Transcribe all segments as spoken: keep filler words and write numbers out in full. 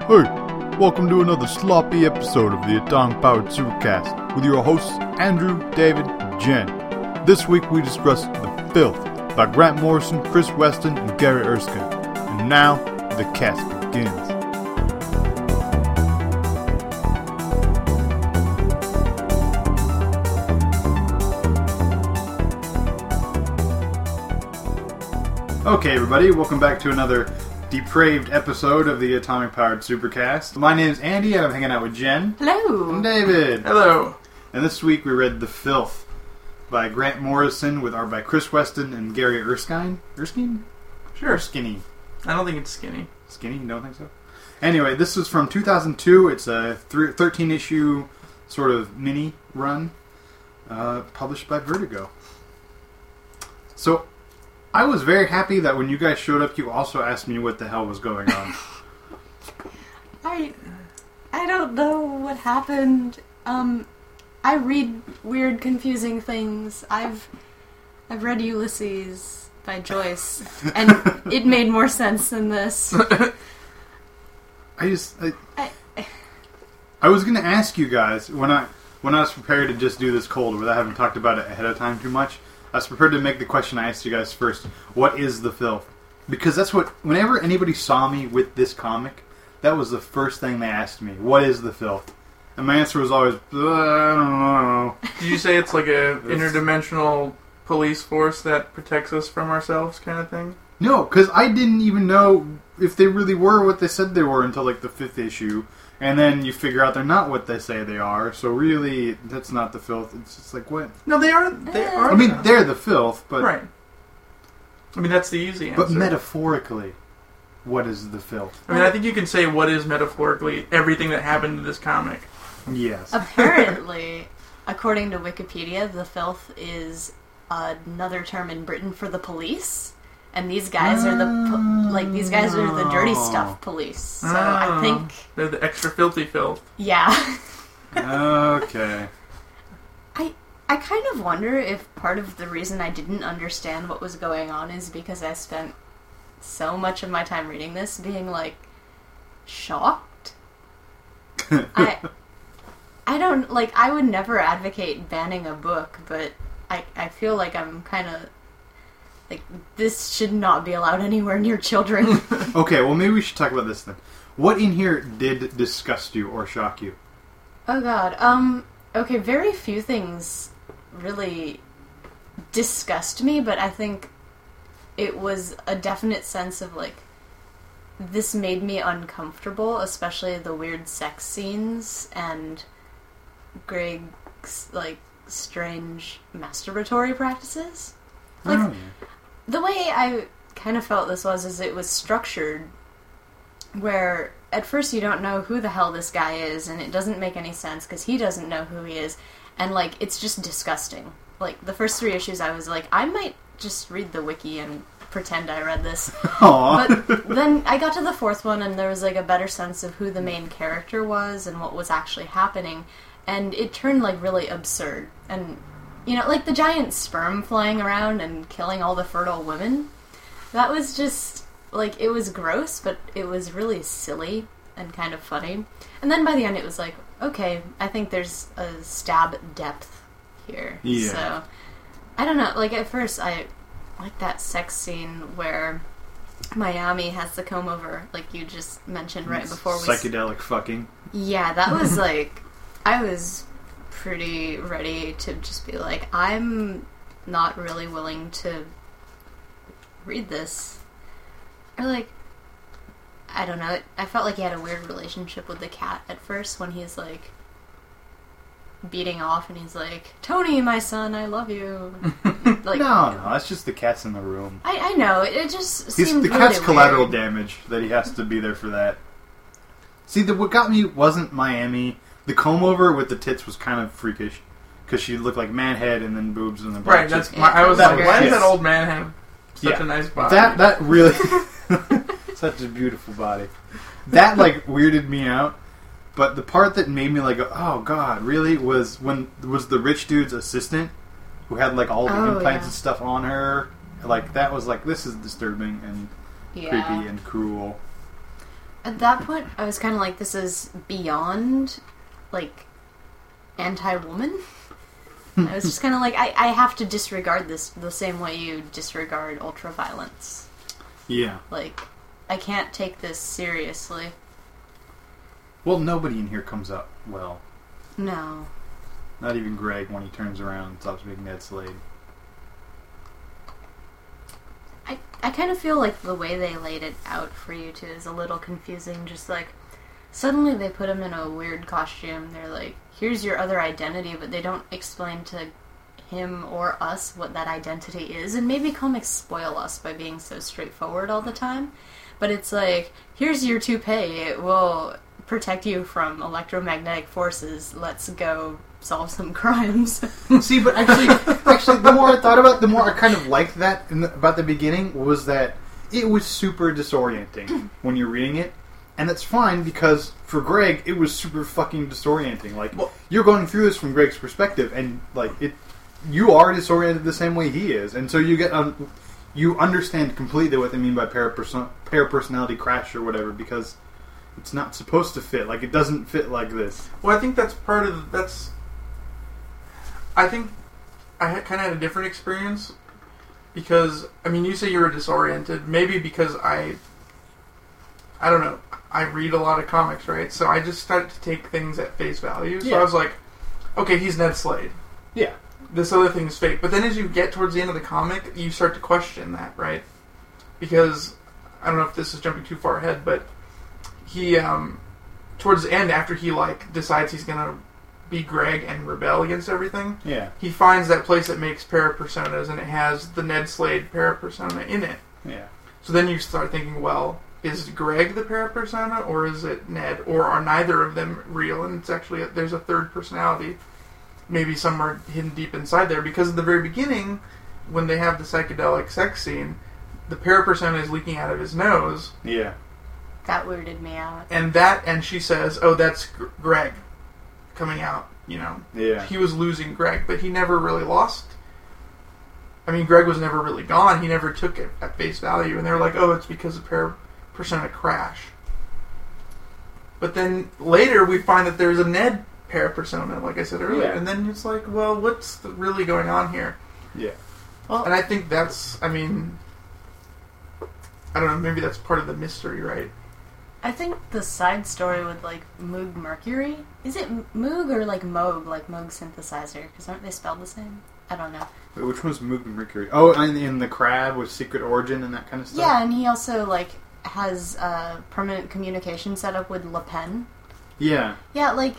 Hey, welcome to another sloppy episode of the Atomic-Powered Supercast with your hosts Andrew, David, and Jen. This week we discuss The Filth by Grant Morrison, Chris Weston, and Gary Erskine. And now, the cast begins. Okay, everybody, welcome back to another depraved episode of the Atomic-Powered Supercast. My name's Andy, and I'm hanging out with Jen. Hello. And David. Hello. And this week we read The Filth by Grant Morrison with art by Chris Weston and Gary Erskine. Erskine? Sure. Or Skinny? I don't think it's skinny. Skinny? You don't think so? Anyway, this was from two thousand two. It's a thirteen-issue sort of mini run uh, published by Vertigo. So, I was very happy that when you guys showed up, you also asked me what the hell was going on. I I don't know what happened. Um, I read weird, confusing things. I've I've read Ulysses by Joyce, and it made more sense than this. I just I, I, I was going to ask you guys when I when I was prepared to just do this cold without having talked about it ahead of time too much. I was prepared to make the question I asked you guys first. What is The Filth? Because that's what... Whenever anybody saw me with this comic, that was the first thing they asked me. What is The Filth? And my answer was always, I don't know. Did you say it's like a interdimensional police force that protects us from ourselves kind of thing? No, because I didn't even know if they really were what they said they were until like the fifth issue. And then you figure out they're not what they say they are. So really, that's not The Filth. It's just like, what? No, they are. They are. I mean, they're The Filth, but... Right. I mean, that's the easy answer. But metaphorically, what is The Filth? I mean, I think you can say what is metaphorically everything that happened in this comic. Yes. apparently, according to Wikipedia, the filth is another term in Britain for the police. And these guys are the po- like these guys are the dirty stuff police. So Oh. I think They're the extra filthy filth. yeah. Okay. I I kind of wonder if part of the reason I didn't understand what was going on is because I spent so much of my time reading this being like shocked. I I don't like I would never advocate banning a book, but I I feel like I'm kind of like this should not be allowed anywhere near children. Okay, well maybe we should talk about this then. What in here did disgust you or shock you? Oh god. Um okay, very few things really disgust me, but I think it was a definite sense of like this made me uncomfortable, especially the weird sex scenes and Greg's like strange masturbatory practices. Like Oh, yeah. the way I kind of felt this was is it was structured where at first you don't know who the hell this guy is, and it doesn't make any sense because he doesn't know who he is, and like it's just disgusting. Like the first three issues I was like, I might just read the wiki and pretend I read this. Aww. But then I got to the fourth one and there was like a better sense of who the main character was and what was actually happening, and it turned like really absurd. And you know, like the giant sperm flying around and killing all the fertile women. That was just, like, it was gross, but it was really silly and kind of funny. And then by the end it was like, okay, I think there's a stab depth here. Yeah. So, I don't know, like at first I like that sex scene where Miami has the comb over, like you just mentioned right before we... Psychedelic fucking. Yeah, that was like, I was pretty ready to just be like, I'm not really willing to read this. Or like, I don't know, I felt like he had a weird relationship with the cat at first when he's like beating off and he's like, Tony, my son, I love you. Like, No, no, that's just the cat's in the room. I, I know, it, it just He's, seemed the really cat's collateral weird. damage that he has to be there for that. See, the, what got me wasn't Miami. The comb over with the tits was kind of freakish because she looked like man head and then boobs and then Right, black that's tits. my, I was That like, why was- does that old man have such Yeah. a nice body? That that really such a beautiful body. That like weirded me out. But the part that made me like, oh god, really was when was the rich dude's assistant who had like all the Oh, implants yeah. and stuff on her. Like that was like this is disturbing and Yeah. creepy and cruel. At that point, I was kind of like, this is beyond, like, anti-woman. I was just kind of like, I, I have to disregard this the same way you disregard ultraviolence. Yeah. Like, I can't take this seriously. Well, nobody in here comes up well. No. Not even Greg when he turns around and stops being Ned Slade. I, I kind of feel like the way they laid it out for you two is a little confusing. Just like, suddenly they put him in a weird costume. They're like, here's your other identity, but they don't explain to him or us what that identity is. And maybe comics spoil us by being so straightforward all the time. But it's like, here's your toupee. It will protect you from electromagnetic forces. Let's go solve some crimes. See, but actually, actually, the more I thought about it, the more I kind of liked that in the, about the beginning was that it was super disorienting when you're reading it. And that's fine because for Greg, it was super fucking disorienting. Like, Well- you're going through this from Greg's perspective, and like it, you are disoriented the same way he is, and so you get um, you understand completely what they mean by paraperson- parapersonality crash or whatever because it's not supposed to fit. Like, it doesn't fit like this. Well, I think that's part of the, that's. I think I had, kind of had a different experience because I mean, you say you were disoriented. Maybe because I. I don't know. I read a lot of comics, right? So I just started to take things at face value. So Yeah. I was like, okay, he's Ned Slade. Yeah. This other thing's fake. But then as you get towards the end of the comic, you start to question that, right? Because, I don't know if this is jumping too far ahead, but he, um, towards the end, after he, like, decides he's gonna be Greg and rebel against everything, Yeah. he finds that place that makes parapersonas, and it has the Ned Slade parapersona in it. Yeah. So then you start thinking, well, is Greg the parapersona, or is it Ned? Or are neither of them real, and it's actually, a, there's a third personality maybe somewhere hidden deep inside there, because at the very beginning, when they have the psychedelic sex scene, the parapersona is leaking out of his nose, Yeah. That weirded me out. and that, and she says, oh, that's G- Greg coming out, you know. Yeah. He was losing Greg, but he never really lost. I mean, Greg was never really gone. He never took it at face value, and they were like, oh, it's because of parapersona crash. But then later we find that there's a Ned parapersona, like I said earlier, Yeah. and then it's like, well, what's the, really going on here? Yeah. Well, And I think that's, I mean, I don't know, maybe that's part of the mystery, right? I think the side story with, like, Moog Mercury... Is it M- Moog or, like, Moog? Like, Moog Synthesizer? Because aren't they spelled the same? I don't know. Wait, which one's Moving Mercury? Oh, and in the crab with Secret Origin and that kind of stuff? Yeah, and he also, like, has a permanent communication set up with Le Pen. Yeah. Yeah, like,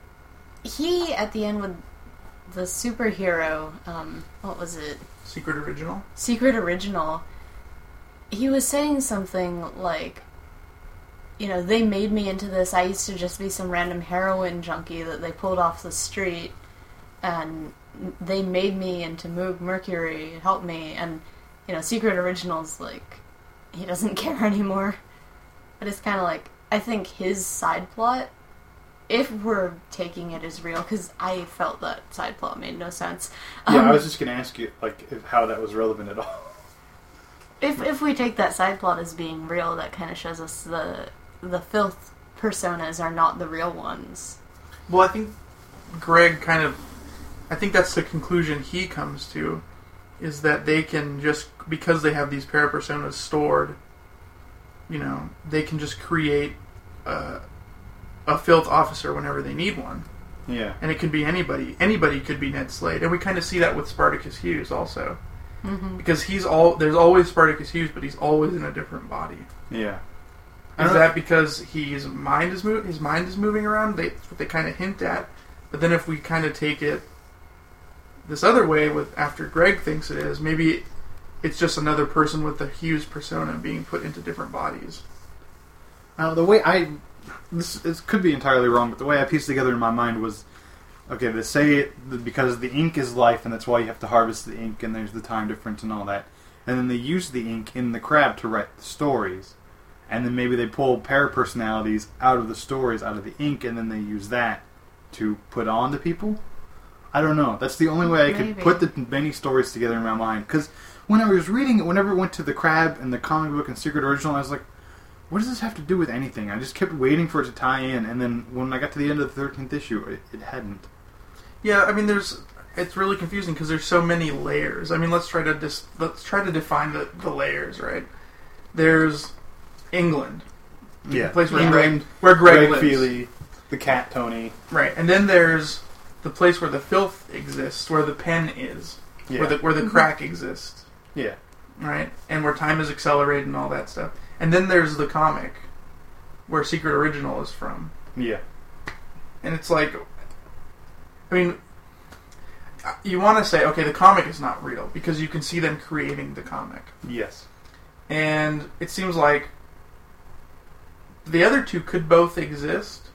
he, at the end with the superhero, um, what was it? Secret Original. Secret Original, he was saying something like, you know, they made me into this. I used to just be some random heroin junkie that they pulled off the street, and they made me into Moog Mercury, help me, and, you know, Secret Original's like, he doesn't care anymore. But it's kind of like, I think his side plot, if we're taking it as real, because I felt that side plot made no sense. Yeah, Um, I was just going to ask you, like, if, how that was relevant at all. If if we take that side plot as being real, that kind of shows us the the filth personas are not the real ones. Well, I think Greg kind of, I think that's the conclusion he comes to, is that they can just, because they have these parapersonas stored, you know, they can just create a, a filth officer whenever they need one. Yeah. And it could be anybody. Anybody could be Ned Slade. And we kind of see that with Spartacus Hughes also. Mm-hmm. Because he's all, there's always Spartacus Hughes, but he's always in a different body. Yeah. I Is don't- that because his mind is mo- his mind is moving around? They, that's what they kind of hint at. But then if we kind of take it this other way, with after Greg thinks it is, maybe it's just another person with the Hughes persona being put into different bodies. Now, the way I... This, this could be entirely wrong, but the way I pieced together in my mind was... Okay, they say it because the ink is life, and that's why you have to harvest the ink, and there's the time difference and all that. And then they use the ink in the crab to write the stories. And then maybe they pull parapersonalities out of the stories, out of the ink, and then they use that to put on to people? I don't know. That's the only way I could Maybe. put the many stories together in my mind. Because when I was reading it, whenever it went to the crab and the comic book and Secret Original, I was like, what does this have to do with anything? I just kept waiting for it to tie in, and then when I got to the end of the thirteenth issue, it, it hadn't. Yeah, I mean, there's it's really confusing because there's so many layers. I mean, let's try to dis, let's try to define the, the layers, right? There's England, Yeah, the place where England, Greg, where Greg, Greg lives, Feely, the cat Tony, right? And then there's the place where the filth exists, where the pen is, yeah, where the where the crack exists, yeah, right? And where time is accelerated and all that stuff. And then there's the comic, where Secret Original is from. yeah. And it's like, I mean, you want to say, okay, the comic is not real, because you can see them creating the comic. Yes. And it seems like the other two could both exist.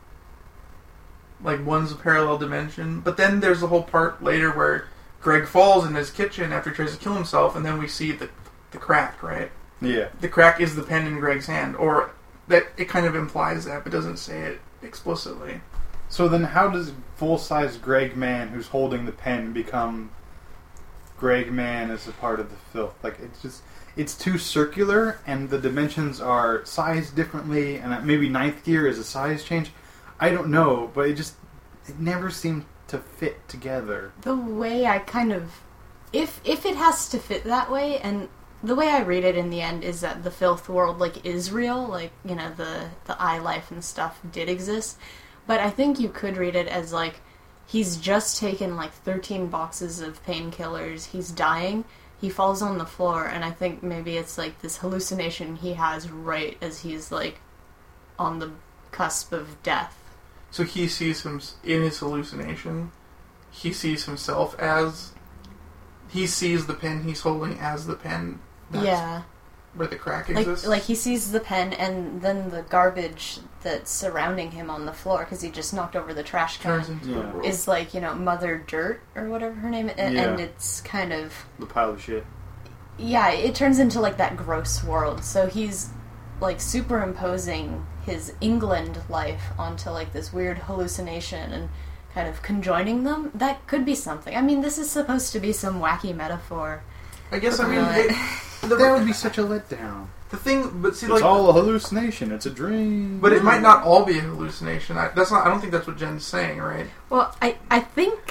Like, one's a parallel dimension. But then there's the whole part later where Greg falls in his kitchen after he tries to kill himself, and then we see the, the crack, right? Yeah. The crack is the pen in Greg's hand. Or that it kind of implies that, but doesn't say it explicitly. So then how does full-size Greg Man, who's holding the pen, become Greg Man as a part of the filth? Like, it's just... It's too circular, and the dimensions are sized differently, and maybe ninth gear is a size change. I don't know, but it just... It never seemed to fit together. The way I kind of... If if it has to fit that way, and the way I read it in the end is that the filth world, like, is real, like, you know, the, the eye life and stuff did exist. But I think you could read it as, like, he's just taken, like, thirteen boxes of painkillers, he's dying, he falls on the floor, and I think maybe it's, like, this hallucination he has right as he's, like, on the cusp of death. So he sees him, in his hallucination, he sees himself as... He sees the pen he's holding as the pen that's Yeah. where the crack Like, exists. like he sees the pen and then the garbage that's surrounding him on the floor because he just knocked over the trash can turns into Yeah. the world. is like, you know, Mother Dirt or whatever her name is, and, Yeah. and it's kind of, The pile of shit. yeah, it turns into like that gross world. So he's like superimposing his England life onto like this weird hallucination and kind of conjoining them. That could be something. I mean, this is supposed to be some wacky metaphor. I guess, I mean, Right. it, the, That would be such a letdown. the thing, but see, It's like... all a hallucination. It's a dream. But it might not all be a hallucination. I, that's not. I don't think that's what Jen's saying, right? Well, I I think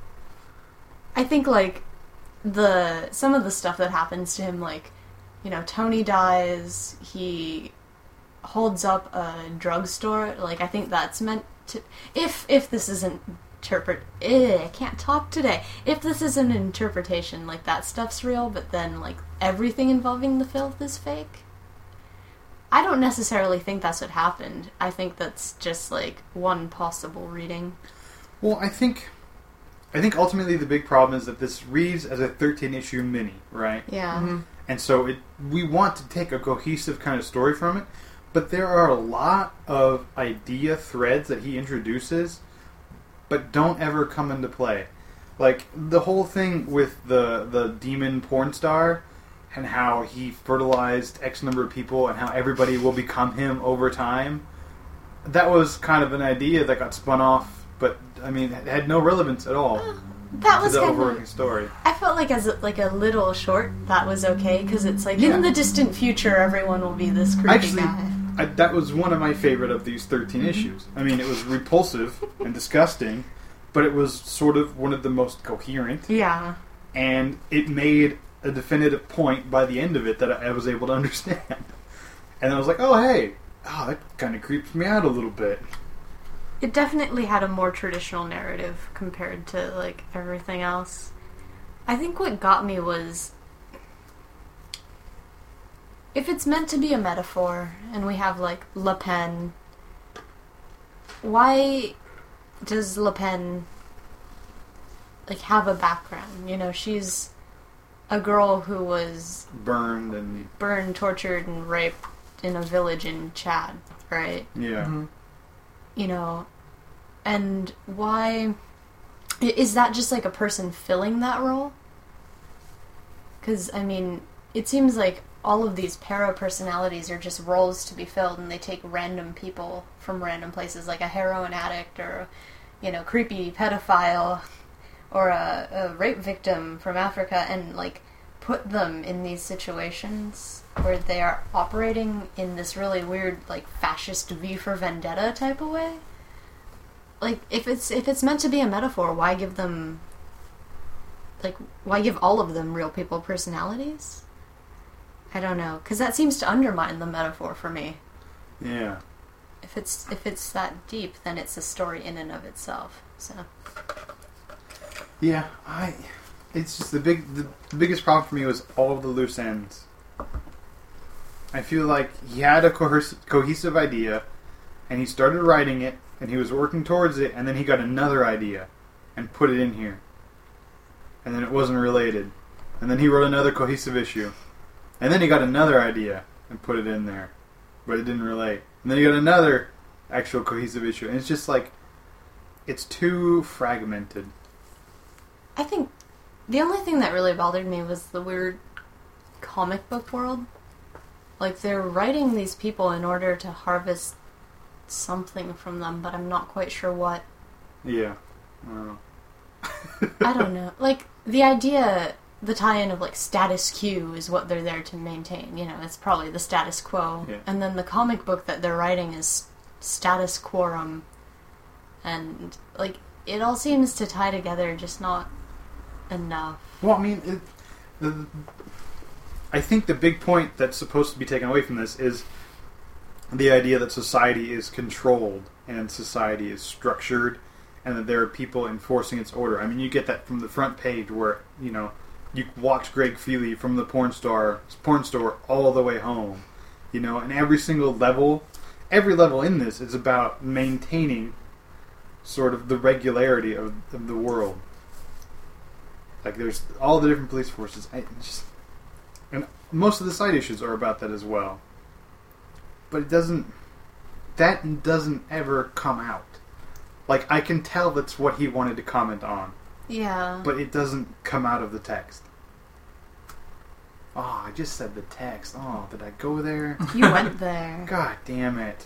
I think like the some of the stuff that happens to him, like, you know, Tony dies, he holds up a drugstore, like, I think that's meant to, if if this isn't interpret eh, I can't talk today. If this is an interpretation, like, that stuff's real, but then like everything involving the filth is fake. I don't necessarily think that's what happened. I think that's just like one possible reading. Well, I think... I think ultimately the big problem is that this reads as a thirteen-issue mini, right? Yeah. Mm-hmm. And so it, we want to take a cohesive kind of story from it, but there are a lot of idea threads that he introduces, but don't ever come into play. Like, the whole thing with the, the demon porn star, and how he fertilized X number of people, and how everybody will become him over time, that was kind of an idea that got spun off, but, I mean, it had no relevance at all That to was the kind overarching of... story. I felt like as a, like a little short, that was okay, because it's like, Yeah. in the distant future, everyone will be this creepy Actually, guy. I, that was one of my favorite of these thirteen issues. I mean, it was repulsive and disgusting, but it was sort of one of the most coherent, Yeah. and it made a definitive point by the end of it that I was able to understand. And I was like, oh, hey, oh, that kind of creeps me out a little bit. It definitely had a more traditional narrative compared to, like, everything else. I think what got me was... If it's meant to be a metaphor, and we have, like, Le Pen, why does Le Pen, like, have a background? You know, she's a girl who was Burned and, burned, tortured, and raped in a village in Chad, right? yeah. Mm-hmm. You know, and why... i- Is that just, like, a person filling that role? Because, I mean, it seems like all of these para-personalities are just roles to be filled, and they take random people from random places, like a heroin addict, or, you know, creepy pedophile, or a, a rape victim from Africa, and, like, put them in these situations where they are operating in this really weird, like, fascist V for Vendetta type of way. Like, if it's if it's meant to be a metaphor, why give them, like, why give all of them real people personalities? I don't know, because that seems to undermine the metaphor for me. Yeah. If it's if it's that deep, then it's a story in and of itself. So. Yeah, I. It's just the big, the, the biggest problem for me was all of the loose ends. I feel like he had a cohes- cohesive idea, and he started writing it, and he was working towards it, and then he got another idea, and put it in here, and then it wasn't related, and then he wrote another cohesive issue, and then he got another idea and put it in there, but it didn't relate, and then he got another actual cohesive issue, and it's just like it's too fragmented. I think the only thing that really bothered me was the weird comic book world. Like, they're writing these people in order to harvest something from them, but I'm not quite sure what. Yeah. I don't know. I don't know. Like, the idea, the tie-in of, like, status quo is what they're there to maintain. You know, it's probably the status quo. Yeah. And then the comic book that they're writing is status quorum. And, like, it all seems to tie together, just not enough. Well, I mean, it, the, I think the big point that's supposed to be taken away from this is the idea that society is controlled and society is structured and that there are people enforcing its order. I mean, you get that from the front page where, you know, you watch Greg Feely from the porn star, porn store all the way home, you know, and every single level, every level in this is about maintaining sort of the regularity of, of the world. Like, there's all the different police forces. I just, and most of the side issues are about that as well. But it doesn't... That doesn't ever come out. Like, I can tell that's what he wanted to comment on. Yeah. But it doesn't come out of the text. Oh, I just said the text. Oh, did I go there? You went there. God damn it.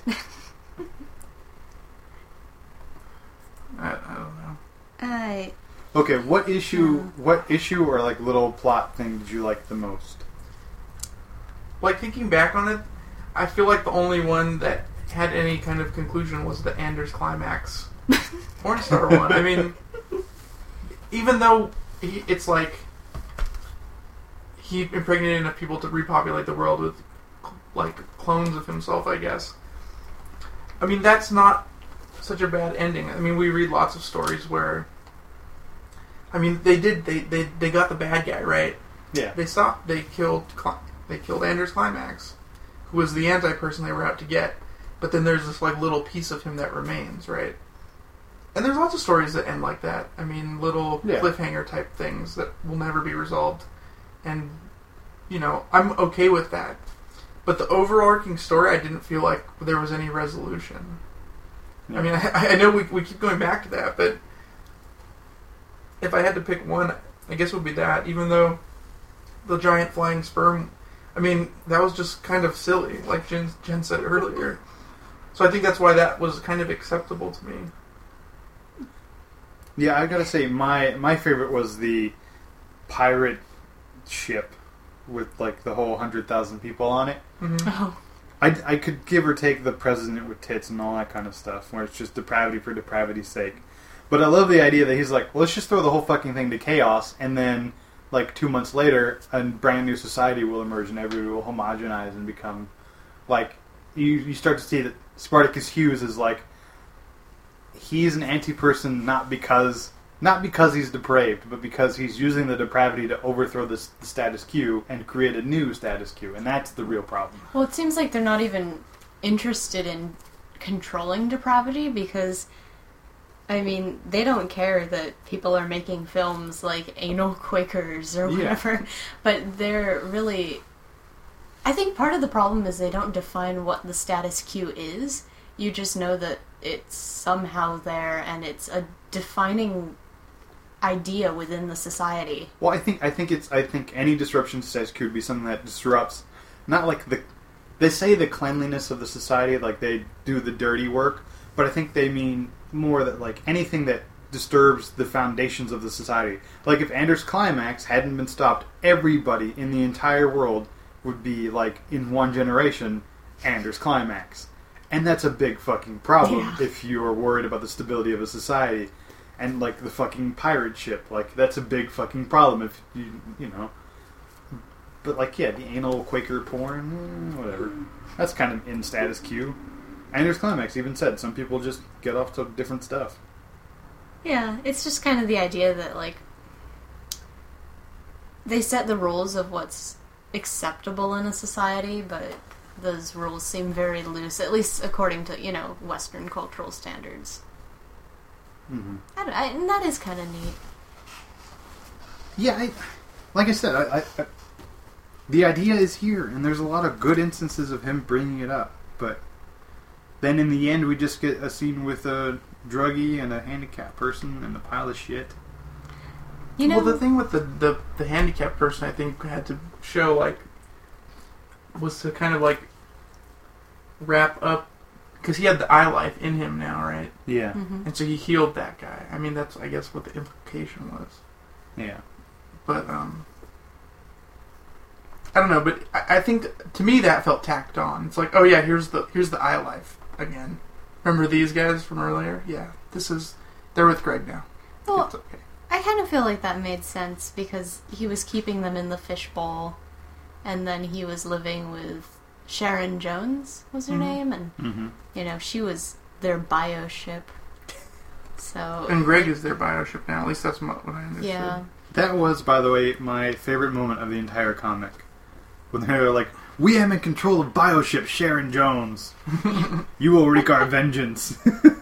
I, I don't know. I... Okay, what issue, Yeah. what issue or like little plot thing did you like the most? Like, thinking back on it, I feel like the only one that had any kind of conclusion was the Anders climax porn star one. I mean, even though he, it's like he impregnated enough people to repopulate the world with like clones of himself, I guess. I mean, that's not such a bad ending. I mean, we read lots of stories where, I mean, they did they they, they got the bad guy right. Yeah. They stopped. They killed. They killed Anders Climax, who was the anti-person they were out to get. But then there's this like little piece of him that remains, right? And there's lots of stories that end like that. I mean, little Yeah. cliffhanger type things that will never be resolved. And you know, I'm okay with that. But the overarching story, I didn't feel like there was any resolution. Yeah. I mean, I, I know we we keep going back to that, but if I had to pick one, I guess it would be that. Even though the giant flying sperm, I mean, that was just kind of silly, like Jen, Jen said earlier. So I think that's why that was kind of acceptable to me. Yeah, I gotta say, my my favorite was the pirate ship with like the whole hundred thousand people on it. Mm-hmm. Oh. I, I could give or take the president with tits and all that kind of stuff, where it's just depravity for depravity's sake. But I love the idea that he's like, well, let's just throw the whole fucking thing to chaos, and then, like, two months later, a brand new society will emerge, and everybody will homogenize and become, like, you, you start to see that Spartacus Hughes is, like, he's an anti-person not because, not because he's depraved, but because he's using the depravity to overthrow the, the status quo and create a new status quo, and that's the real problem. Well, it seems like they're not even interested in controlling depravity because, I mean, they don't care that people are making films like Anal Quakers or whatever, yeah. But they're really... I think part of the problem is they don't define what the status quo is. You just know that it's somehow there and it's a defining idea within the society. Well, I think I think it's I think any disruption to status quo would be something that disrupts, not like the, they say the cleanliness of the society, like they do the dirty work, but I think they mean more that like anything that disturbs the foundations of the society. Like, if Anders Climax hadn't been stopped, everybody in the entire world would be, like, in one generation, Anders Climax. And that's a big fucking problem Yeah. if you're worried about the stability of a society. And, like, the fucking pirate ship. Like, that's a big fucking problem if you, you know. But, like, yeah, the anal Quaker porn, eh, whatever. That's kind of in status quo. Anders Climax even said some people just get off to different stuff. Yeah, it's just kind of the idea that, like, they set the rules of what's acceptable in a society, but those rules seem very loose, at least according to, you know, Western cultural standards. Mm-hmm. I don't, I, and that is kind of neat. Yeah, I, like I said, I, I, I, the idea is here, and there's a lot of good instances of him bringing it up, but then in the end we just get a scene with a druggie and a handicapped person and a pile of shit. You know, well, the thing with the, the, the handicapped person, I think, had to show, like, was to kind of, like, wrap up, because he had the eye life in him now, right? Yeah. mm-hmm. And so he healed that guy. I mean, that's, I guess, what the implication was. Yeah. But, um... I don't know, but I, I think, to me, that felt tacked on. It's like, oh yeah, here's the here's the eye life again. Remember these guys from earlier? Yeah, this is... They're with Greg now. Well, It's okay. I kind of feel like that made sense because he was keeping them in the fishbowl, and then he was living with Sharon Jones, was her Mhm. name, and Mm-hmm. you know she was their bio ship. So And Greg is their bioship now. At least that's what I understood. yeah, That was, by the way, my favorite moment of the entire comic. When they were like, we am in control of Bioship Sharon Jones. You will wreak our vengeance.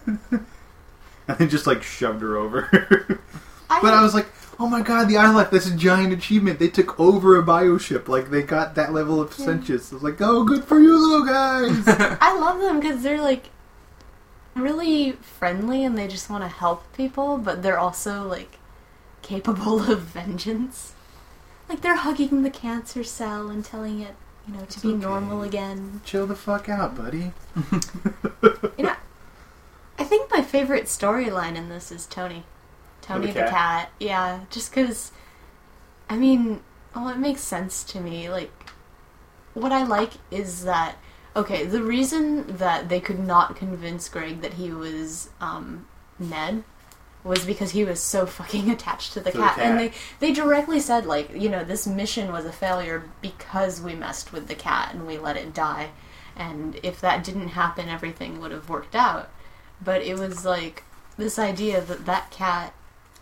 And they just, like, shoved her over. I, But I was like, oh my god, the eye life, that's a giant achievement. They took over a bioship. Like, they got that level of Yeah. sentience. I was like, oh, good for you little guys. I love them because they're like really friendly and they just want to help people, but they're also like capable of vengeance. Like they're hugging the cancer cell and telling it, you know, to It's be okay. normal again. Chill the fuck out, buddy. You know, I think my favorite storyline in this is Tony. Tony the the cat? cat. Yeah, just because, I mean, well, it makes sense to me. Like, what I like is that, okay, the reason that they could not convince Greg that he was um, Ned was because he was so fucking attached to the, To the cat. cat. And they, they directly said, like, you know, this mission was a failure because we messed with the cat and we let it die. And if that didn't happen, everything would have worked out. But it was, like, this idea that that cat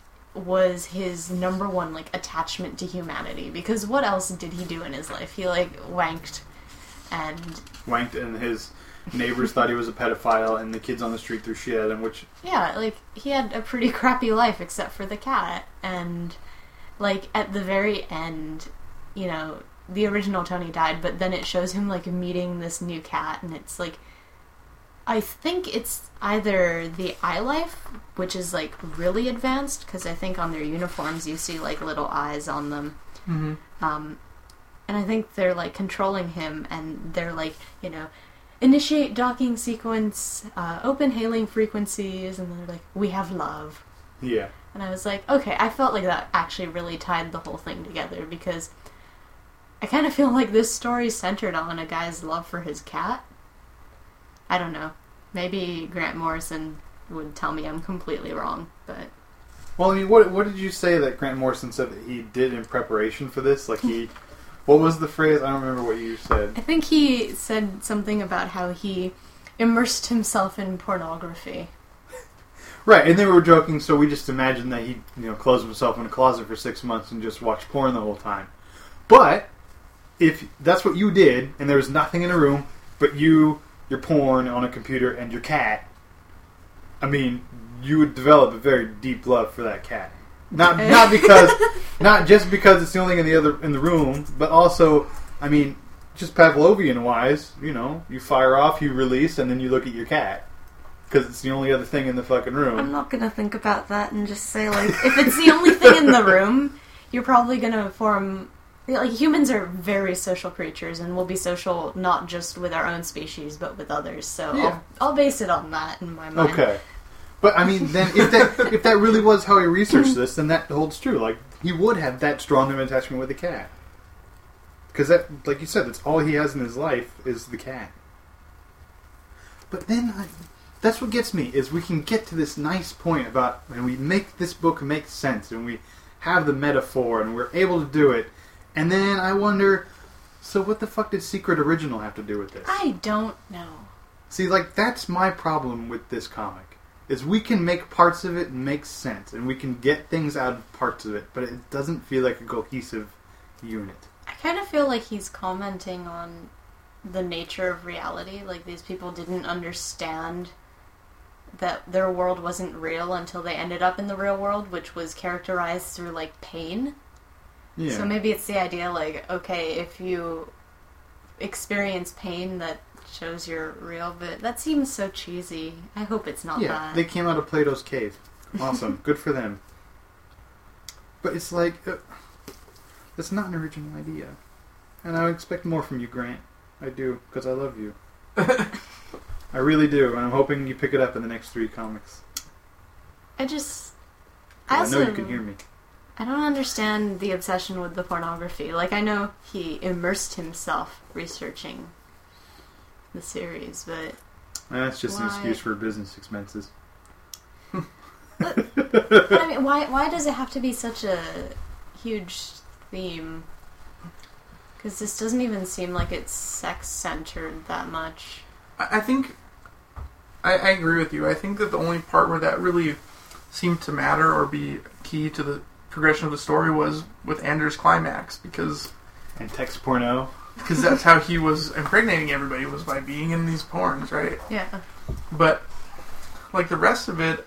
was his number one, like, attachment to humanity. Because what else did he do in his life? He, like, wanked and... Wanked, and his neighbors thought he was a pedophile, and the kids on the street threw shit at him, which... Yeah, like, he had a pretty crappy life except for the cat. And, like, at the very end, you know, the original Tony died, but then it shows him, like, meeting this new cat, and it's, like... I think it's either the eye life, which is, like, really advanced, because I think on their uniforms you see, like, little eyes on them. Mm-hmm. Um, and I think they're, like, controlling him, and they're, like, you know, initiate docking sequence, uh, open hailing frequencies, and they're like, we have love. Yeah. And I was like, okay, I felt like that actually really tied the whole thing together, because I kind of feel like this story centered on a guy's love for his cat. I don't know. Maybe Grant Morrison would tell me I'm completely wrong, but... Well, I mean, what what did you say that Grant Morrison said that he did in preparation for this? Like, he... What was the phrase? I don't remember what you said. I think he said something about how he immersed himself in pornography. Right, and they were joking, so we just imagined that he, you know, closed himself in a closet for six months and just watched porn the whole time. But, if that's what you did, and there was nothing in a room, but you... your porn on a computer and your cat, I mean, you would develop a very deep love for that cat. Not not because, not just because it's the only thing in the other in the room, but also, I mean, just Pavlovian wise, you know, you fire off, you release, and then you look at your cat because it's the only other thing in the fucking room. I'm not gonna think about that and just say, like, if it's the only thing in the room, you're probably gonna form... Like, humans are very social creatures, and we'll be social not just with our own species, but with others. So Yeah. I'll, I'll base it on that in my mind. Okay. But I mean, then if that if that really was how he researched this, then that holds true. Like he would have that strong of an attachment with the cat, because that, like you said, that's all he has in his life is the cat. But then I, that's what gets me is we can get to this nice point about when we make this book make sense and we have the metaphor and we're able to do it, and then I wonder, so what the fuck did Secret Original have to do with this? I don't know. See, like that's my problem with this comic. Is we can make parts of it make sense, and we can get things out of parts of it, but it doesn't feel like a cohesive unit. I kind of feel like he's commenting on the nature of reality. Like, these people didn't understand that their world wasn't real until they ended up in the real world, which was characterized through, like, pain. Yeah. So maybe it's the idea, like, okay, if you experience pain, that shows you're real, but that seems so cheesy. I hope it's not yeah, that. they came out of Plato's cave. Awesome. Good for them. But it's like, uh, that's not an original idea. And I expect more from you, Grant. I do, because I love you. I really do, and I'm hoping you pick it up in the next three comics. I just... I, I also, know you can hear me. I don't understand the obsession with the pornography. Like, I know he immersed himself researching the series, but That's just why? an excuse for business expenses. but, but I mean, why why does it have to be such a huge theme? Because this doesn't even seem like it's sex-centered that much. I, I think... I, I agree with you. I think that the only part where that really seemed to matter or be key to the progression of the story was with Anders' climax, because... And text porno. Because that's how he was impregnating everybody, was by being in these porns, right? Yeah. But, like, the rest of it,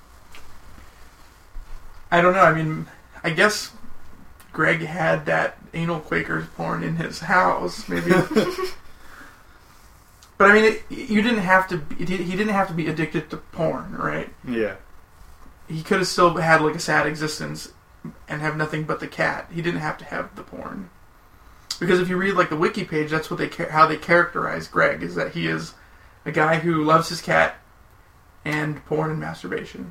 I don't know. I mean, I guess Greg had that anal Quakers porn in his house, maybe. But I mean, it, you didn't have to. Be, he didn't have to be addicted to porn, right? Yeah. He could have still had like a sad existence and have nothing but the cat. He didn't have to have the porn. Because if you read like the wiki page, that's what they how they characterize Greg, is that he is a guy who loves his cat and porn and masturbation.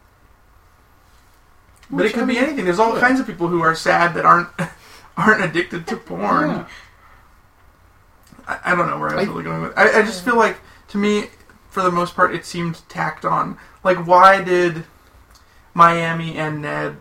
But Which, it could I be mean, anything. There's all yeah. kinds of people who are sad that aren't aren't addicted to porn. Yeah. I, I don't know where I was I- really going with. I, I just feel like, to me, for the most part, it seemed tacked on. Like, why did Miami and Ned